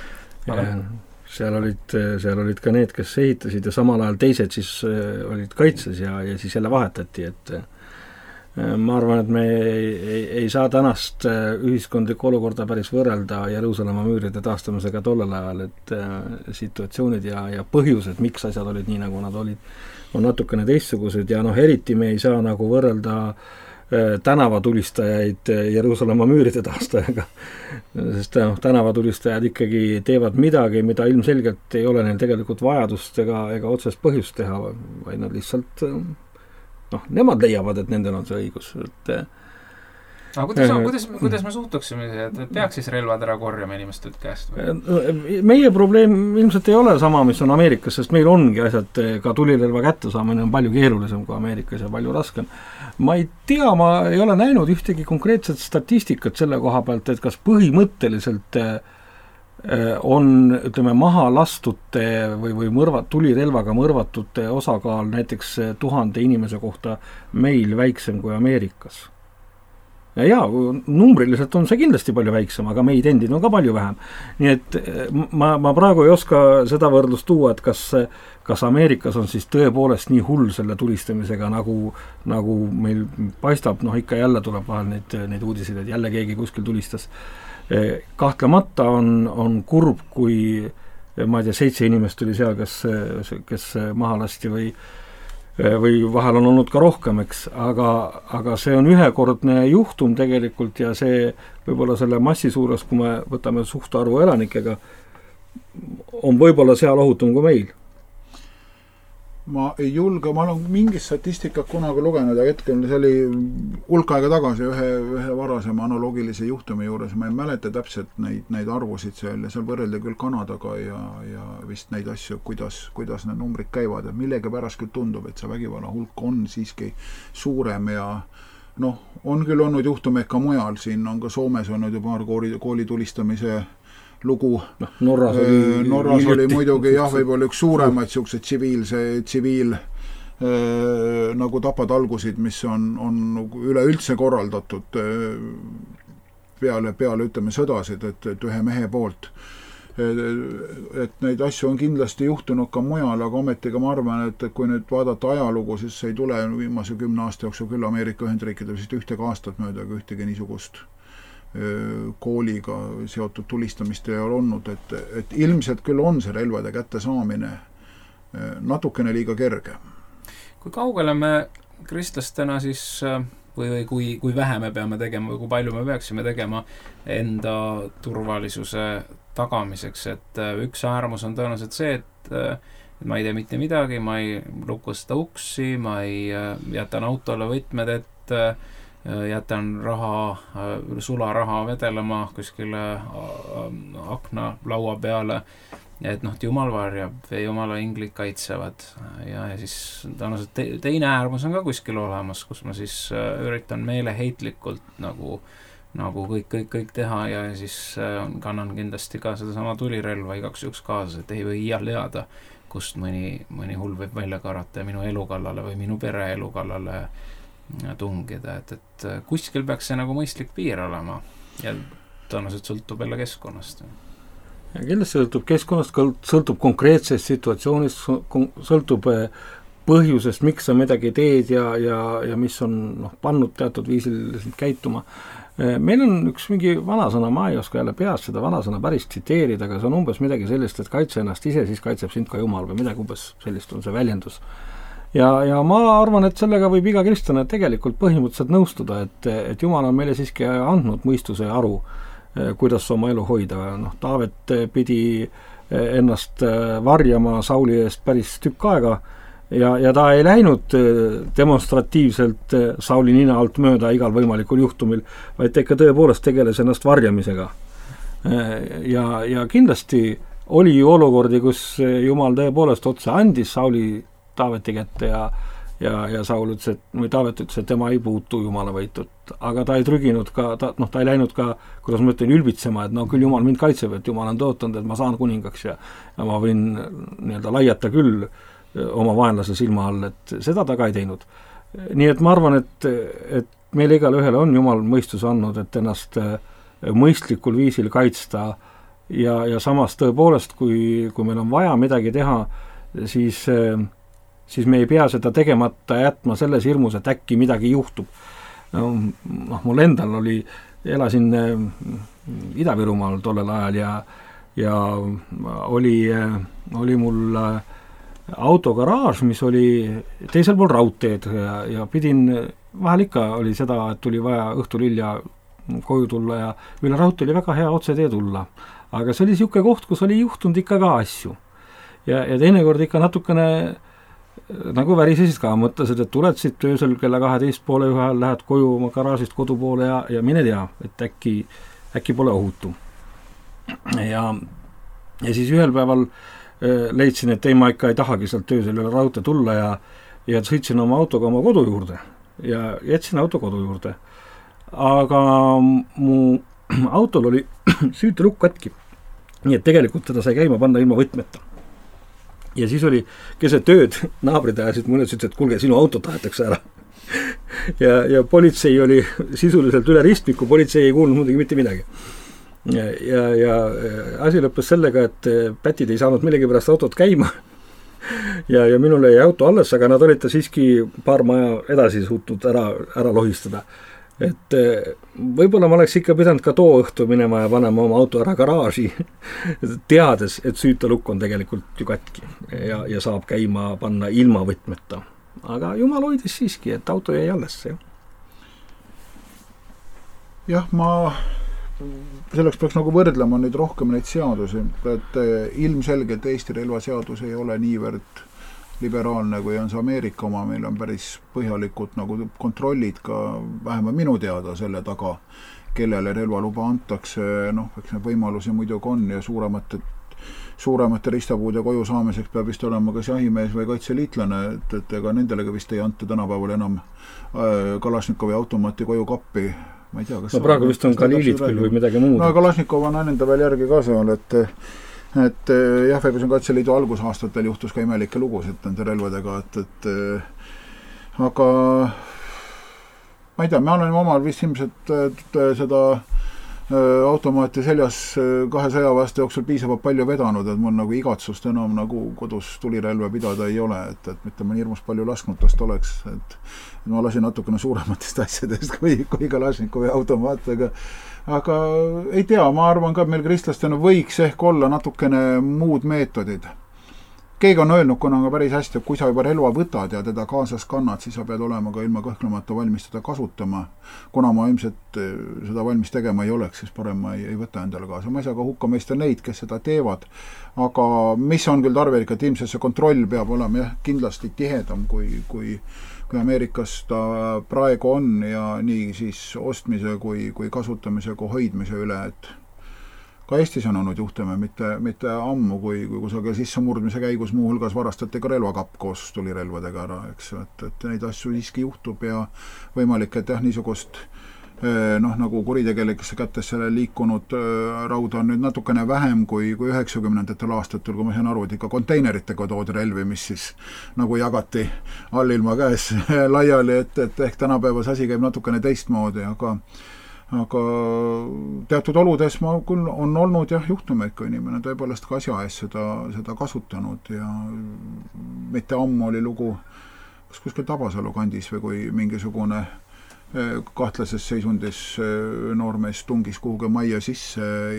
Seal olid ka need, kes ehitasid ja samal ajal teised siis olid kaitses ja siis jälle vahetati, ma arvan, et me ei saa tänast ühiskondlikku olukorda päris võrrelda Jeruusalemma müüride taastamisega tollel ajal, et situatsioonid ja põhjused, miks asjad olid nii, nagu nad olid, on natukene teistsugused ja eriti me ei saa nagu võrrelda tänavatulistajaid Jeruusalemma müüride taastajaga, sest tänavatulistajad ikkagi teevad midagi, mida ilmselgelt ei ole neil tegelikult vajadust ega otsest põhjust teha, vaid nad lihtsalt nemad leiavad, et nendel on see õigus. Aga kuidas me suhtuksime, et peaks siis relvad ära korjama inimestelt käest? Meie probleem ilmselt ei ole sama, mis on Ameerikas, sest meil ongi asjad, ka tulirelva kätte saamine on palju keerulisem kui Ameerikas ja palju raskem. Ma ei tea, ma ei ole näinud ühtegi konkreetset statistikat selle koha pealt, et kas põhimõtteliselt on, ütleme, maha lastute või tulirelvaga mõrvatute osakaal näiteks 1000 inimese kohta meil väiksem kui Ameerikas. Ja numbriliselt on see kindlasti palju väiksem, aga meid endid on ka palju vähem. Nii et ma praegu ei oska seda võrdlust tuua, et kas Ameerikas on siis tõepoolest nii hull selle tulistamisega, nagu meil paistab, ikka jälle tuleb vahel neid uudiseid, et jälle keegi kuskil tulistas. Kahtlemata on kurb, kui ma ei tea, 7 inimest oli seal, kes maha lasti või vahel on olnud ka rohkem, eks, aga see on ühekordne juhtum tegelikult ja see võib-olla selle massi suures, kui me võtame suhtarvu elanikega, on võib-olla seal ohutum kui meil. Ma ei julge, ma olen mingi statistikat kunagi lugenud, aga hetkel see oli hulk aega tagasi ühe varasema analoogilise juhtumi juures, ma ei mäleta täpselt neid arvusid seal ja seal võrreldi küll Kanadaga ja vist neid asju, kuidas need numbrid käivad, et millega pärast küll tundub, et see vägivalla hulk on siiski suurem ja on küll olnud juhtumeid ka mujal, siin on ka Soomes olnud ju paar kooli tulistamise lugu. Norras oli muidugi võib-olla üks suuremaid siukseid tsiviil nagu tapatalgusid, mis on üleüldse korraldatud peale ütleme sõdasid, et ühe mehe poolt. Et neid asju on kindlasti juhtunud ka mujal, aga ometiga ma arvan, et kui nüüd vaadata ajalugu, siis ei tule viimase 10 aasta jooksul küll Ameerika Ühendriikide vist ühtegi aastat mööda, aga ühtegi niisugust kooliga seotud tulistamist ei ole olnud, et ilmselt küll on see relvade kätte saamine natukene liiga kerge. Kui kaugele me kristlastena siis või kui vähe me peame tegema või kui palju me peaksime tegema enda turvalisuse tagamiseks, et üks äärmus on tõenäoliselt see, et ma ei tee mitte midagi, ma ei lukusta uksi, ma ei jätan autole võtmed ette, jätan sularaha vedelema kuskile akna laua peale, et Jumal varjab ja Jumala inglid kaitsevad ja siis tõenäoliselt teine äärmus on ka kuskil olemas, kus ma siis üritan meeleheitlikult nagu kõik teha ja siis kannan kindlasti ka sedasama tulirelva igaks juhuks kaasa, et ei või iial teada, kust mõni hull võib välja karata minu elu kallale või minu pere elu kallale tungida, et kuskil peaks see nagu mõistlik piir olema ja tõenäoliselt sõltub jälle keskkonnast. Ja kindlasti sõltub keskkonnast, sõltub konkreetsest situatsioonist, sõltub põhjusest, miks sa midagi teed ja mis on pannud teatud viisil käituma. Meil on üks mingi vanasõna, ma ei oska jälle peast seda vanasõna päris tsiteerida, aga see on umbes midagi sellist, et kaitse ennast ise, siis kaitseb sind ka Jumal või midagi umbes sellist on see väljendus. Ja ma arvan, et sellega võib iga kristlane tegelikult põhimõtteliselt nõustuda, et Jumal on meile siiski andnud mõistuse ja aru, kuidas oma elu hoida. Taavet pidi ennast varjama Sauli eest päris tükk aega ja ta ei läinud demonstratiivselt Sauli nina alt mööda igal võimalikul juhtumil, vaid ta ikka tõepoolest tegeles ennast varjamisega. Ja kindlasti oli ju olukordi, kus Jumal tõepoolest otse andis Sauli Taaveti kätte ja Saul ütles, Taavet ütles, et tema ei puutu Jumala võitut, aga ta ei trüginud ka, ta ei läinud ka, kuidas ma ütlen, ülbitsema, et küll Jumal mind kaitseb, et Jumal on tõotanud, et ma saan kuningaks ja ma võin laiata küll oma vaenlase silma all, et seda ta ka ei teinud. Nii et ma arvan, et meil igal ühele on Jumal mõistus andnud, et ennast mõistlikul viisil kaitsta ja samas tõepoolest, kui meil on vaja midagi teha, siis me ei pea seda tegemata jätma selles hirmus, et äkki midagi juhtub. mul endal elasin Ida-Virumaal tollel ajal ja oli mul autogaraaž, mis oli teisel pool raudteed ja pidin, vahel ikka oli seda, et tuli vaja õhtul hilja koju tulla ja üle raudtee oli väga hea otsetee tulla. Aga see oli niisugune koht, kus oli juhtunud ikka ka asju. Ja teinekord ikka natukene nagu värisesid ka, mõtlesid, et tuled siit öösel kella 12 poole ühel, lähed koju oma garaažist kodu poole ja mine tea, et äkki pole ohutu. Ja siis ühel päeval leidsin, et ei, ma ikka ei tahagi sealt öösel üle raudtee tulla ja sõitsin oma autoga oma kodu juurde ja jätsin auto kodu juurde. Aga mu autol oli süütelukk katki. Nii et tegelikult teda sai käima panna ilma võtmeta. Ja siis oli keset ööd, naabrid ajasid mulle, ütlesid, et kuulge, sinu auto tahetakse ära. ja politsei oli sisuliselt üle ristmiku, politsei ei kuulnud muidugi mitte midagi. Ja asi lõppes sellega, et pätid ei saanud millegipärast autot käima ja minul jäi auto alles, aga nad olid ta siiski paar maja edasi suutnud ära lohistada. Et võib-olla ma oleks ikka pidanud ka too õhtu minema ja panema oma auto ära garaaži, teades, et süütelukk on tegelikult ju katki ja saab käima panna ilma võtmeta. Aga jumal hoidis siiski, et auto jäi alles. Jah, selleks peaks nagu võrdlema nüüd rohkem neid seadusi, et ilmselgelt Eesti relvaseadus ei ole niivõrd liberaalne, kui on see Ameerika oma, meil on päris põhjalikud nagu kontrollid ka vähemalt minu teada selle taga, kellele relvaluba antakse, eks need võimalusi muidugi on ja suuremate ristapuude koju saamiseks peab vist olema kas jahimees või kaitseliitlane, et ega nendelegi vist ei anta tänapäeval enam Kalašnikovi automaati koju kappi. Ma ei tea, kas praegu vist on Kalilid küll või midagi muud. Kalašnikov on enda veel järgi ka seal, et jah, võib-olla Kaitseliidu algusaastatel juhtus ka imelikke lugusid nende relvadega, aga ma ei tea, me oleme omal vist ilmselt seda automaati seljas 2 sõjavaste jooksul piisavalt palju vedanud, et mul nagu igatsust enam nagu kodus tulirelva pidada ei ole, et mitte ma hirmus palju lasknutast oleks, et ma lasin natukene suurematest asjadest kui Kalašnikovi automaat, aga ei tea, ma arvan ka, et meil kristlastena võiks ehk olla natukene muud meetodid. Keegi on öelnud kunagi päris hästi, et kui sa juba relva võtad ja teda kaasas kannad, siis sa pead olema ka ilma kõhklemata valmis teda kasutama. Kuna ma ilmselt seda valmis tegema ei oleks, siis parem ma ei võta endale kaasa. Ma ei saa ka hukka mõista neid, kes seda teevad, aga mis on küll tarvilik, et ilmselt see kontroll peab olema kindlasti tihedam kui Ameerikas ta praegu on ja nii siis ostmise kui kasutamise kui hoidmise üle, et ka Eestis on olnud juhtame, mitte ammu, kui kusagil sissemurdmise käigus muuhulgas varastati ka relvakapp koos tulirelvadega ära, eks, et neid asju siiski juhtub ja võimalik, et jah, niisugust nagu kuritegelikesse kättesse liikunud rauda on nüüd natukene vähem kui 90ndatel aastatel, kui ma saan aru, et ikka konteineritega toodi relvi, mis siis nagu jagati allilma käes laiali, et ehk tänapäevas asi käib natukene teistmoodi, aga teatud oludes ma küll on olnud jah juhtumeid, kui inimene tõepoolest ka asja ees seda kasutanud ja mitte ammu oli lugu kuskil Tabasalu kandis või kui mingisugune kahtlases seisundis noormees tungis kuhugi majja sisse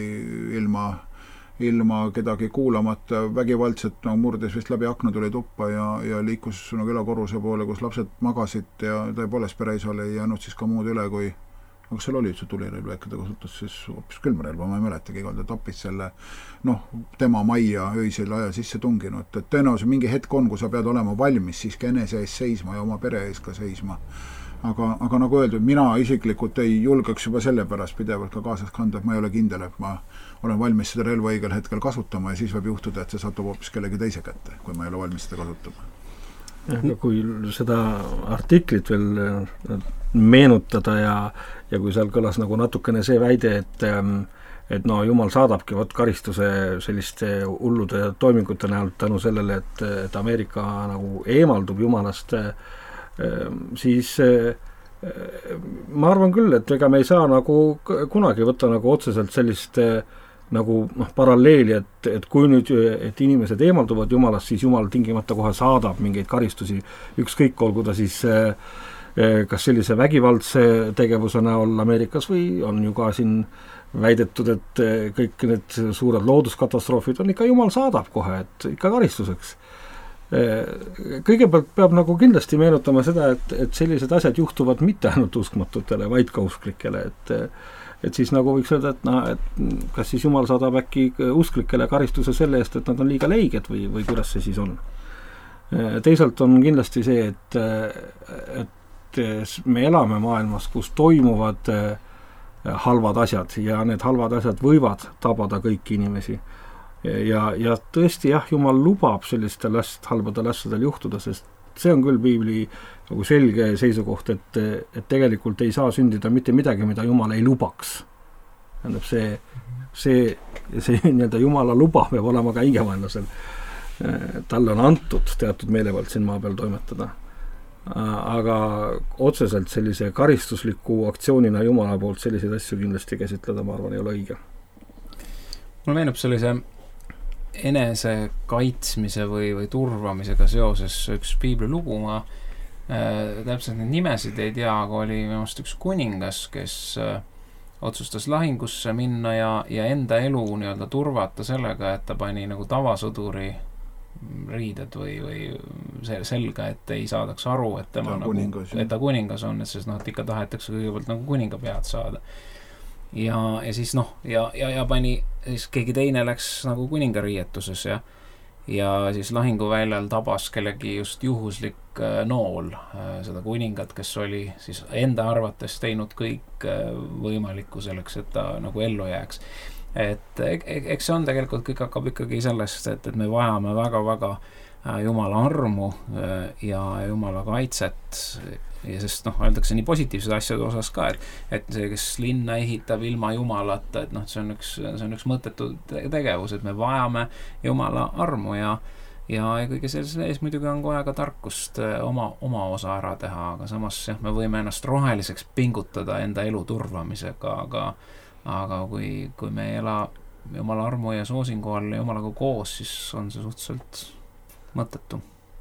ilma kedagi kuulamata, vägivaldselt murdis vist läbi akna, tuli tuppa ja liikus külakorruse poole, kus lapsed magasid ja tõepoolest pereisal ei jäänud siis ka muud üle, kui aga seal oli üldse tulirelv, äkki ta kasutas siis hoopis külmrelva, ma ei mäletagi, igal ta tappis selle tema majja öisel ajal sisse tunginud, et tõenäoliselt mingi hetk on, kui sa pead olema valmis siiski enese ees seisma ja oma pere ees ka seisma. Aga nagu öeldud, mina isiklikult ei julgeks juba selle pärast pidevalt ka kaasas kanda, et ma ei ole kindel, et ma olen valmis seda relva õigel hetkel kasutama ja siis võib juhtuda, et see satub hoopis kellegi teise kätte, kui ma ei ole valmis seda kasutama. Ja kui seda artiklit veel meenutada ja kui seal kõlas nagu natukene see väide, et jumal saadabki karistuse selliste hullude toimingute näol tänu sellele, et Ameerika nagu eemaldub jumalast, siis ma arvan küll, et ega me ei saa nagu kunagi võtta nagu otseselt sellist nagu paralleeli, et kui nüüd et inimesed eemalduvad jumalast, siis jumal tingimata kohe saadab mingeid karistusi, ükskõik olgu ta siis kas sellise vägivaldse tegevuse näol Ameerikas või on ju ka siin väidetud, et kõik need suured looduskatastroofid on ikka jumal saadab kohe, et ikka karistuseks. Kõigepealt peab nagu kindlasti meenutama seda, et sellised asjad juhtuvad mitte ainult uskmatutele, vaid ka usklikele, et siis nagu võiks öelda, et kas siis jumal saadab äkki usklikele karistuse selle eest, et nad on liiga leiged või kuidas see siis on. Teisalt on kindlasti see, et me elame maailmas, kus toimuvad halvad asjad ja need halvad asjad võivad tabada kõiki inimesi. Ja tõesti jah, jumal lubab sellistel halbadel asjadel juhtuda, sest see on küll piibli nagu selge seisukoht, et tegelikult ei saa sündida mitte midagi, mida jumal ei lubaks. Tähendab see nii-öelda jumala luba peab olema ka hingemainlasel. Talle on antud teatud meelevald siin maa peal toimetada. Aga otseselt sellise karistusliku aktsioonina jumala poolt selliseid asju kindlasti käsitleda, ma arvan, ei ole õige. Mul meenub sellise enese kaitsmise või turvamisega seoses üks piibli lugu, ma täpselt neid nimesid ei tea, aga oli minu arust üks kuningas, kes otsustas lahingusse minna ja enda elu nii-öelda turvata sellega, et ta pani nagu tavasõduri riided või selga, et ei saadaks aru, et tema nagu, et ta kuningas on, et sest et ikka tahetakse kõigepealt nagu kuninga pead saada. Ja siis ja pani, siis keegi teine läks nagu kuningariietuses ja siis lahinguväljal tabas kellegi just juhuslik nool seda kuningat, kes oli siis enda arvates teinud kõik võimalikku selleks, et ta nagu ellu jääks. Et eks see on tegelikult kõik hakkab ikkagi sellest, et me vajame väga-väga jumala armu ja jumala kaitset ja sest öeldakse nii positiivsed asjade osas ka, et see, kes linna ehitab ilma jumalata, et see on üks mõttetu tegevus, et me vajame jumala armu ja kõige selles ees muidugi on kohe ka tarkust oma osa ära teha, aga samas me võime ennast roheliseks pingutada enda elu turvamisega, aga kui me ei ela jumala armu ja soosingu all jumalaga koos, siis on see suhteliselt mõttetu.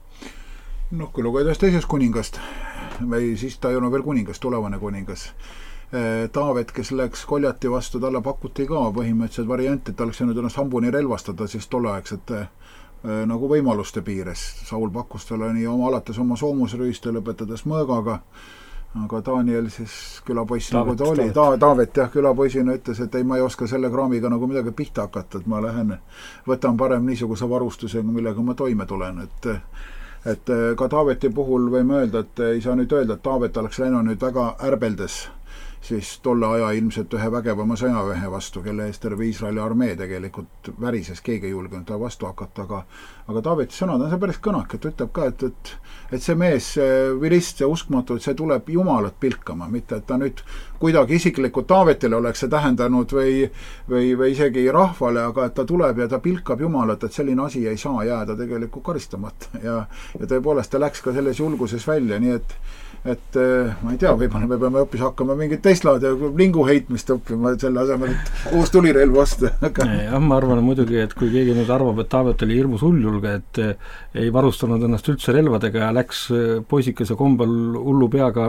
Kui lugeda teisest kuningast, või siis ta ei olnud veel kuningas, tulevane kuningas. Taavet, kes läks Goljati vastu, talle pakuti ka põhimõtteliselt variant, et ta oleks jäänud ennast hambuni relvastada siis tolleaegsete nagu võimaluste piires. Saul pakkus talle nii alates oma soomusrüüste lõpetades mõõgaga, aga Daniel siis külapoiss nagu ta oli, Taavet külapoisina ütles, et ei, ma ei oska selle kraamiga nagu midagi pihta hakata, et ma võtan parem niisuguse varustusega, millega ma toime tulen, et ka Taaveti puhul võime öelda, et ei saa nüüd öelda, et Taavet oleks läinud nüüd väga ärbeldes siis tolle aja ilmselt ühe vägevama sõjaväe vastu, kelle eest terve Iisraeli armee tegelikult värises, keegi ei julgenud ta vastu hakata, aga Taaveti sõnad on see päris kõnak, et ütleb ka, et see mees, vilist, see uskmatu, et see tuleb jumalat pilkama, mitte et ta nüüd kuidagi isiklikult Taavetile oleks see tähendanud või isegi rahvale, aga et ta tuleb ja ta pilkab jumalat, et selline asi ei saa jääda tegelikult karistamata ja tõepoolest ta läks ka selles julguses välja, nii et ma ei tea, võib-olla me peame hoopis hakkama mingit teist laadi lingu heitmist õppima selle asemel, et uus tulirelv vastu. Jah, ma arvan muidugi, et kui keegi nüüd arvab, et Taavet oli hirmus hulljulge, et ei varustanud ennast üldse relvadega ja läks poisikese kombel hullu peaga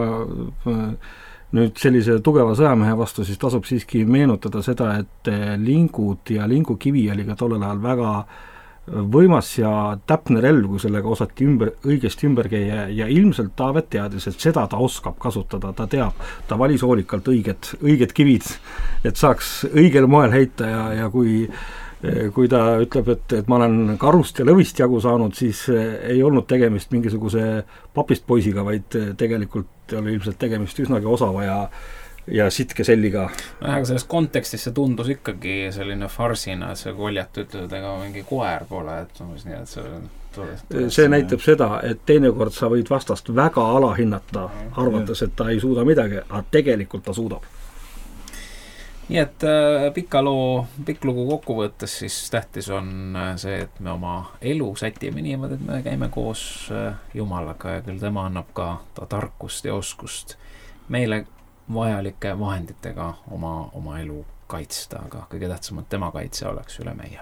nüüd sellise tugeva sõjamehe vastu, siis tasub siiski meenutada seda, et lingud ja lingukivi oli ka tollel ajal väga võimas ja täpne relv, kui sellega osati õigesti ümber käia ja ilmselt Taavet teadis, et seda ta oskab kasutada, ta teab, ta valis hoolikalt õiged kivid, et saaks õigel moel heita ja kui ta ütleb, et ma olen karust ja lõvist jagu saanud, siis ei olnud tegemist mingisuguse papist poisiga, vaid tegelikult oli ilmselt tegemist üsnagi osava ja sitke selliga. Aga selles kontekstis see tundus ikkagi selline farsina, et see Goljat ütlevad, ega mingi koer pole, et nii, et see näitab seda, et teinekord sa võid vastast väga alahinnata, arvates, et ta ei suuda midagi, aga tegelikult ta suudab. Nii et pikk lugu kokkuvõttes siis tähtis on see, et me oma elu sätime niimoodi, et me käime koos Jumalaga ja küll tema annab ka ta tarkust ja oskust meile vajalike vahenditega oma elu kaitsta, aga kõige tähtsam, et tema kaitse oleks üle meie.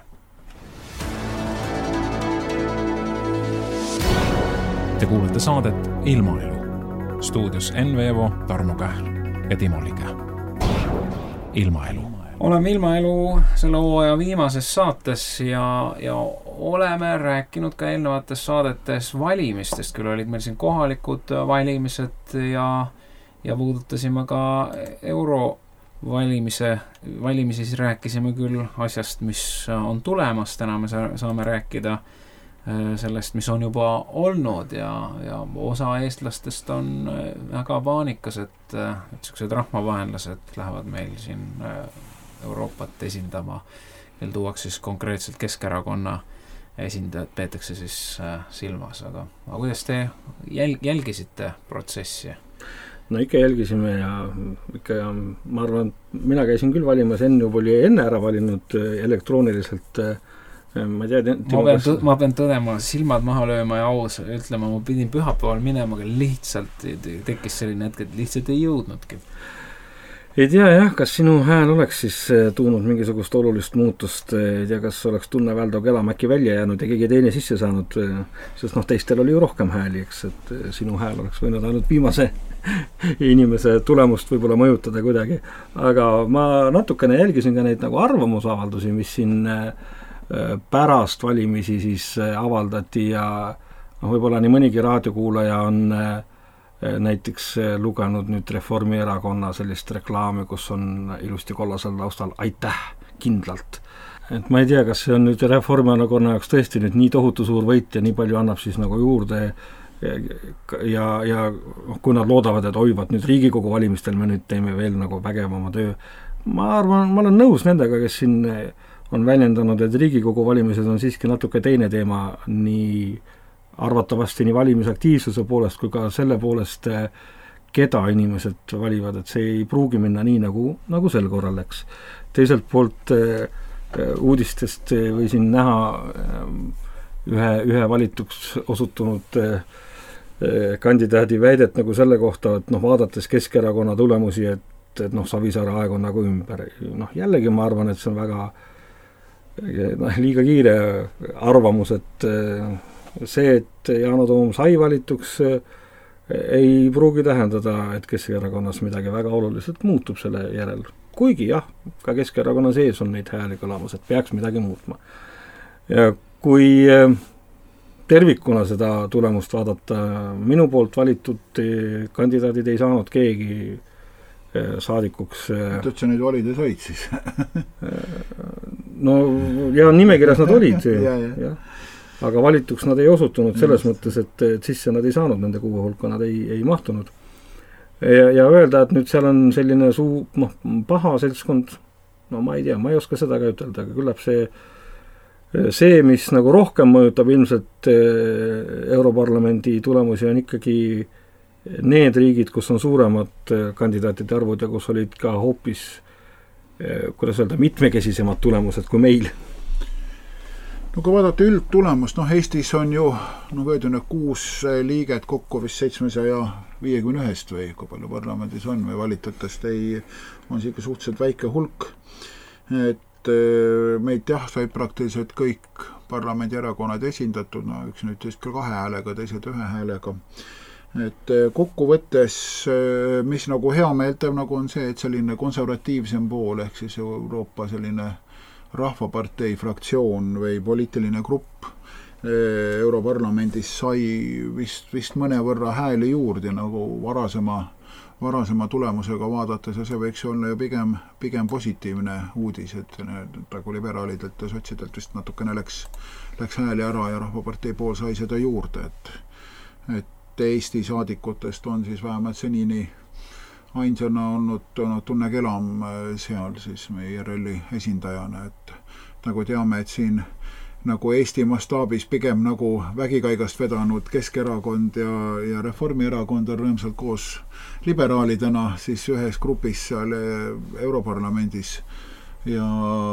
Te kuulete saadet Ilmaelu. Stuudios Enn Veevo, Tarmo Kähl ja Timo Liga. Ilmaelu. Oleme Ilmaelu selle hooaja viimases saates ja oleme rääkinud ka eelnevates saadetes valimistest. Küll olid meil siin kohalikud valimised ja puudutasime ka valimisi, siis rääkisime küll asjast, mis on tulemas. Täna me saame rääkida sellest, mis on juba olnud ja osa eestlastest on väga paanikas, et sellised rahvavaenlased lähevad meil siin Euroopat esindama, kel tuuakse siis konkreetselt Keskerakonna esindajad, peetakse siis silmas, aga kuidas te jälgisite protsessi? No ikka jälgisime ja ma arvan, mina käisin küll valimas, enne oli enne ära valinud elektrooniliselt. Ma pean tõdema, silmad maha lööma ja aus ütlema, ma pidin pühapäeval minema, aga lihtsalt tekkis selline hetk, et lihtsalt ei jõudnudki. Ei tea jah, kas sinu hääl oleks siis tuunud mingisugust olulist muutust, ei tea, kas oleks Tunne Väldo Kelamäki välja jäänud ja keegi teine sisse saanud, sest teistel oli ju rohkem hääli, eks, et sinu hääl oleks võinud ainult viimase inimese tulemust võib-olla mõjutada kuidagi. Aga ma natukene jälgisin ka neid nagu arvamusavaldusi, mis siin pärast valimisi siis avaldati ja võib-olla nii mõnigi raadiokuulaja on näiteks lugenud nüüd Reformierakonna sellist reklaami, kus on ilusti kollasel taustal aitäh kindlalt. Et ma ei tea, kas see on nüüd Reformierakonna jaoks tõesti nüüd nii tohutu suur võit ja nii palju annab siis nagu juurde ja kui nad loodavad, et oivad nüüd Riigikogu valimistel me nüüd teeme veel nagu vägevama töö. Ma arvan, ma olen nõus nendega, kes siin on väljendanud, et Riigikogu valimised on siiski natuke teine teema nii arvatavasti nii valimisaktiivsuse poolest kui ka selle poolest, keda inimesed valivad, et see ei pruugi minna nii nagu sel korral läks. Teiselt poolt uudistest võisin näha ühe valituks osutunud kandidaadi väidet nagu selle kohta, et vaadates Keskerakonna tulemusi, et Savisaare aeg on nagu ümber. Jällegi ma arvan, et see on väga liiga kiire arvamus, et see, et Yana Toom sai valituks, ei pruugi tähendada, et Keskerakonnas midagi väga oluliselt muutub selle järel. Kuigi jah, ka Keskerakonna sees on neid hääli kõlamas, et peaks midagi muutma. Ja kui tervikuna seda tulemust vaadata, minu poolt valitud kandidaadid ei saanud keegi saadikuks. Tõtsa neid valida said siis? No ja nimekirjas nad olid. Ja. Aga valituks nad ei osutunud selles mõttes, et sisse nad ei saanud nende kuue hulka, nad ei mahtunud. Ja öelda, et nüüd seal on selline paha seltskond, ma ei tea, ma ei oska seda ka ütelda, aga küllap see, mis nagu rohkem mõjutab ilmselt Europarlamendi tulemusi, on ikkagi need riigid, kus on suuremad kandidaatide arvud ja kus olid ka hoopis, kuidas öelda, mitmekesisemad tulemused kui meil. No kui vaadata üldtulemust, Eestis on ju, öeldune 6 liiget kokku vist 751 või kui palju parlamendis on või valitutest on siuke suhteliselt väike hulk, et meid said praktiliselt kõik parlamendierakonnad esindatud, üks nüüd küll 2 häälega, teised 1 häälega. Et kokkuvõttes, mis nagu hea meel teeb, nagu on see, et selline konservatiivsem pool, ehk siis Euroopa selline Rahvapartei fraktsioon või poliitiline grupp Europarlamendis sai vist mõnevõrra hääli juurde nagu varasema tulemusega vaadates ja see võiks olla ju pigem positiivne uudis, et nagu liberaalidelt ja sotsidelt vist natukene läks hääli ära ja Rahvapartei pool sai seda juurde, et Eesti saadikutest on siis vähemalt senini ainsana olnud Tunne Kelam seal siis meie IRL-i esindajana, et nagu teame, et siin nagu Eesti mastaabis pigem nagu vägikaigast vedanud Keskerakond ja Reformierakond on rõõmsalt koos liberaalidena siis ühes grupis seal Europarlamendis ja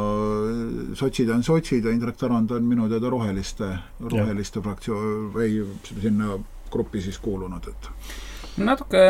sotsid on sotsid ja Indrek Tarand on minu teada roheliste fraktsioon või sinna gruppi siis kuulunud, et natuke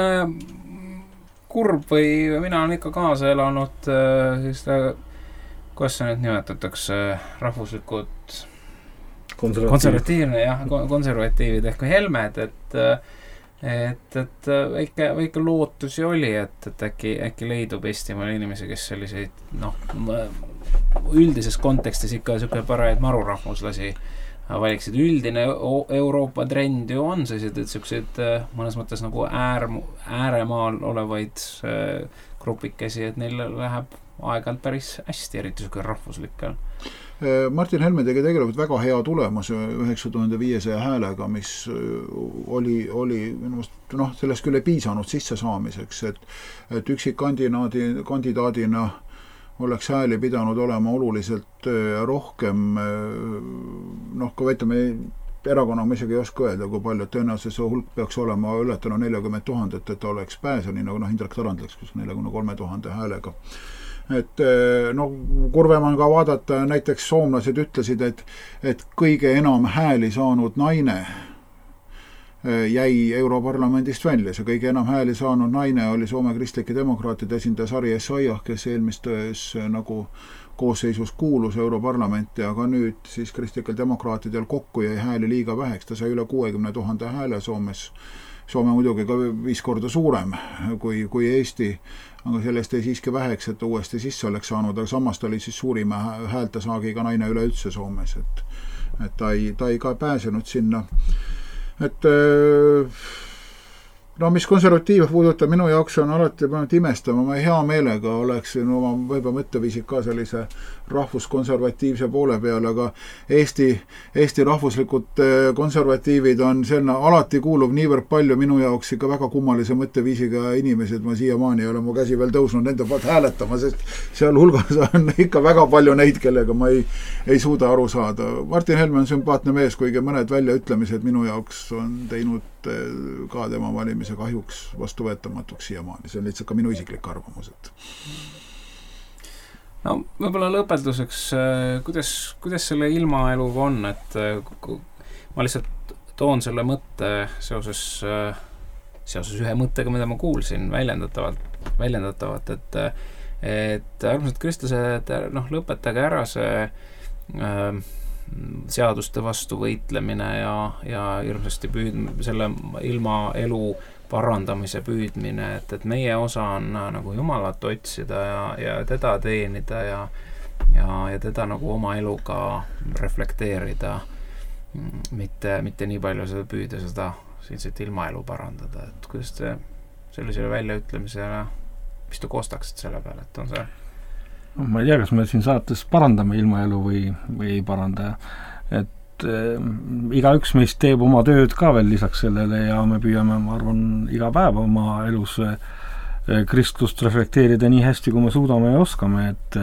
kurb või mina olen ikka kaasa elanud kuidas see nüüd nimetatakse rahvuslikud konservatiivne jah, konservatiivid ehk Helmed, et et väike lootusi oli, et äkki leidub Eestimaal inimesi, kes selliseid, üldises kontekstis ikka niisugune parajaid marurahvuslasi valiksid. Üldine Euroopa trend ju on sellised mõnes mõttes nagu ääremaal olevaid grupikesi, et neil läheb aeg-ajalt päris hästi, eriti niisugune rahvuslikkel. Martin Helme tegi tegelikult väga hea tulemuse 9500 häälega, mis oli sellest küll ei piisanud sisse saamiseks, et üksikkandidaadina oleks hääli pidanud olema oluliselt rohkem, kui võtame erakonna, ma isegi ei oska öelda, kui palju, et tõenäoliselt see hulk peaks olema ületanud 40 000, et oleks pääseni, nagu Indrek Tarand läks 43 000 häälega. Et kurvem on ka vaadata, näiteks soomlased ütlesid, et kõige enam hääli saanud naine jäi Europarlamendist välja. See kõige enam hääli saanud naine oli Soome kristlike demokraatide esindaja Sari Essayah, kes eelmistes nagu koosseisus kuulus Europarlamenti, aga nüüd siis kristlikel demokraatidel kokku jäi hääli liiga väheks. Ta sai üle 60 000 hääle Soomes. Soome muidugi ka 5 korda suurem kui Eesti, aga sellest ei siiski väheks, et uuesti sisse oleks saanud, aga samas ta oli siis suurima häältesaagiga naine üleüldse Soomes, et ta ei ka pääsenud sinna. Et mis konservatiive puudutab, minu jaoks on alati pannud imestama, ma hea meelega oleksin oma võib-olla mõtteviisid ka sellise rahvuskonservatiivse poole peal, aga Eesti rahvuslikud konservatiivid on selline, alati kuulub niivõrd palju minu jaoks ikka väga kummalise mõtteviisiga inimesi, et ma siiamaani ei ole mu käsi veel tõusnud nende poolt hääletama, sest seal hulgas on ikka väga palju neid, kellega ma ei suuda aru saada. Martin Helme on sümpaatne mees, kuigi mõned väljaütlemised minu jaoks on teinud ka tema valimise kahjuks vastuvõetamatuks siiamaani. See on lihtsalt ka minu isiklik arvamus. Võib-olla lõpetuseks, kuidas selle ilmaeluga on, et ma lihtsalt toon selle mõtte seoses ühe mõttega, mida ma kuulsin väljendatavalt, et armsad kristlased, lõpetage ära see seaduste vastu võitlemine ja hirmsasti selle ilmaelu parandamise püüdmine, et meie osa on nagu Jumalat otsida ja teda teenida ja teda nagu oma eluga reflekteerida, mitte nii palju seda püüda seda ilmaelu parandada. Et kuidas te sellisele väljaütlemisele, mis te koostaksid selle peale, et on see? Ma ei tea, kas me siin saates parandame ilmaelu või ei paranda, et igaüks meist teeb oma tööd ka veel lisaks sellele ja me püüame, ma arvan, iga päev oma elus kristlust reflekteerida nii hästi, kui me suudame ja oskame, et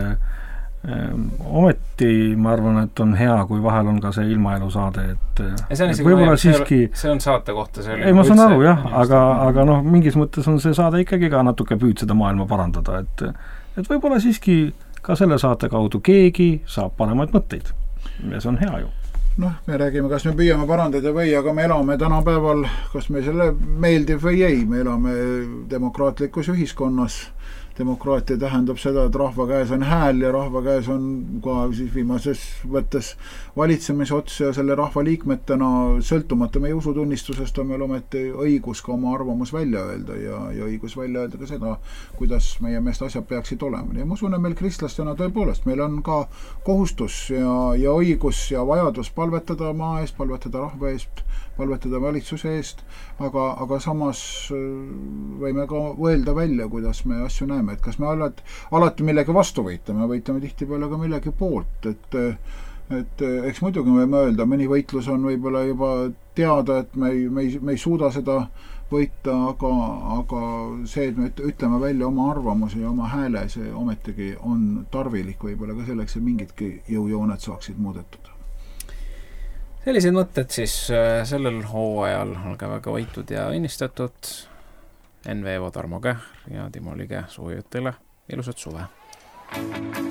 ometi ma arvan, et on hea, kui vahel on ka see ilmaelu saade, et võib-olla siiski see on saate kohta, ei, ma saan aru, jah, aga mingis mõttes on see saade ikkagi ka natuke püüd seda maailma parandada, et võib-olla siiski ka selle saate kaudu keegi saab paremaid mõtteid ja see on hea ju. Me räägime, kas me püüame parandada või, aga me elame tänapäeval, kas me selle meeldib või ei, me elame demokraatlikus ühiskonnas. Demokraatia tähendab seda, et rahva käes on hääl ja rahva käes on ka siis viimases võttes valitsemisots ja selle rahva liikmetena sõltumata meie usutunnistusest on meil ometi õigus ka oma arvamus välja öelda ja õigus välja öelda ka seda, kuidas meie meest asjad peaksid olema. Ja ma usun, et meil kristlastena tõepoolest, meil on ka kohustus ja õigus ja vajadus palvetada maa eest, palvetada rahva eest, palvetada valitsuse eest, aga samas võime ka võelda välja, kuidas me asju näeme, et kas me alati millegi vastu võitleme, võitleme tihtipeale ka millegi poolt, et eks muidugi võime öelda, mõni võitlus on võib-olla juba teada, et me ei suuda seda võita, aga see, et me ütleme välja oma arvamuse ja oma hääle, see ometigi on tarvilik võib-olla ka selleks, et mingidki jõujooned saaksid muudetud. Sellised mõtted siis sellel hooajal, olge väga võitud ja õnnistatud. Enn Veevo, Tarmo Kähr ja Timo Lige soovijad teile ilusat suve.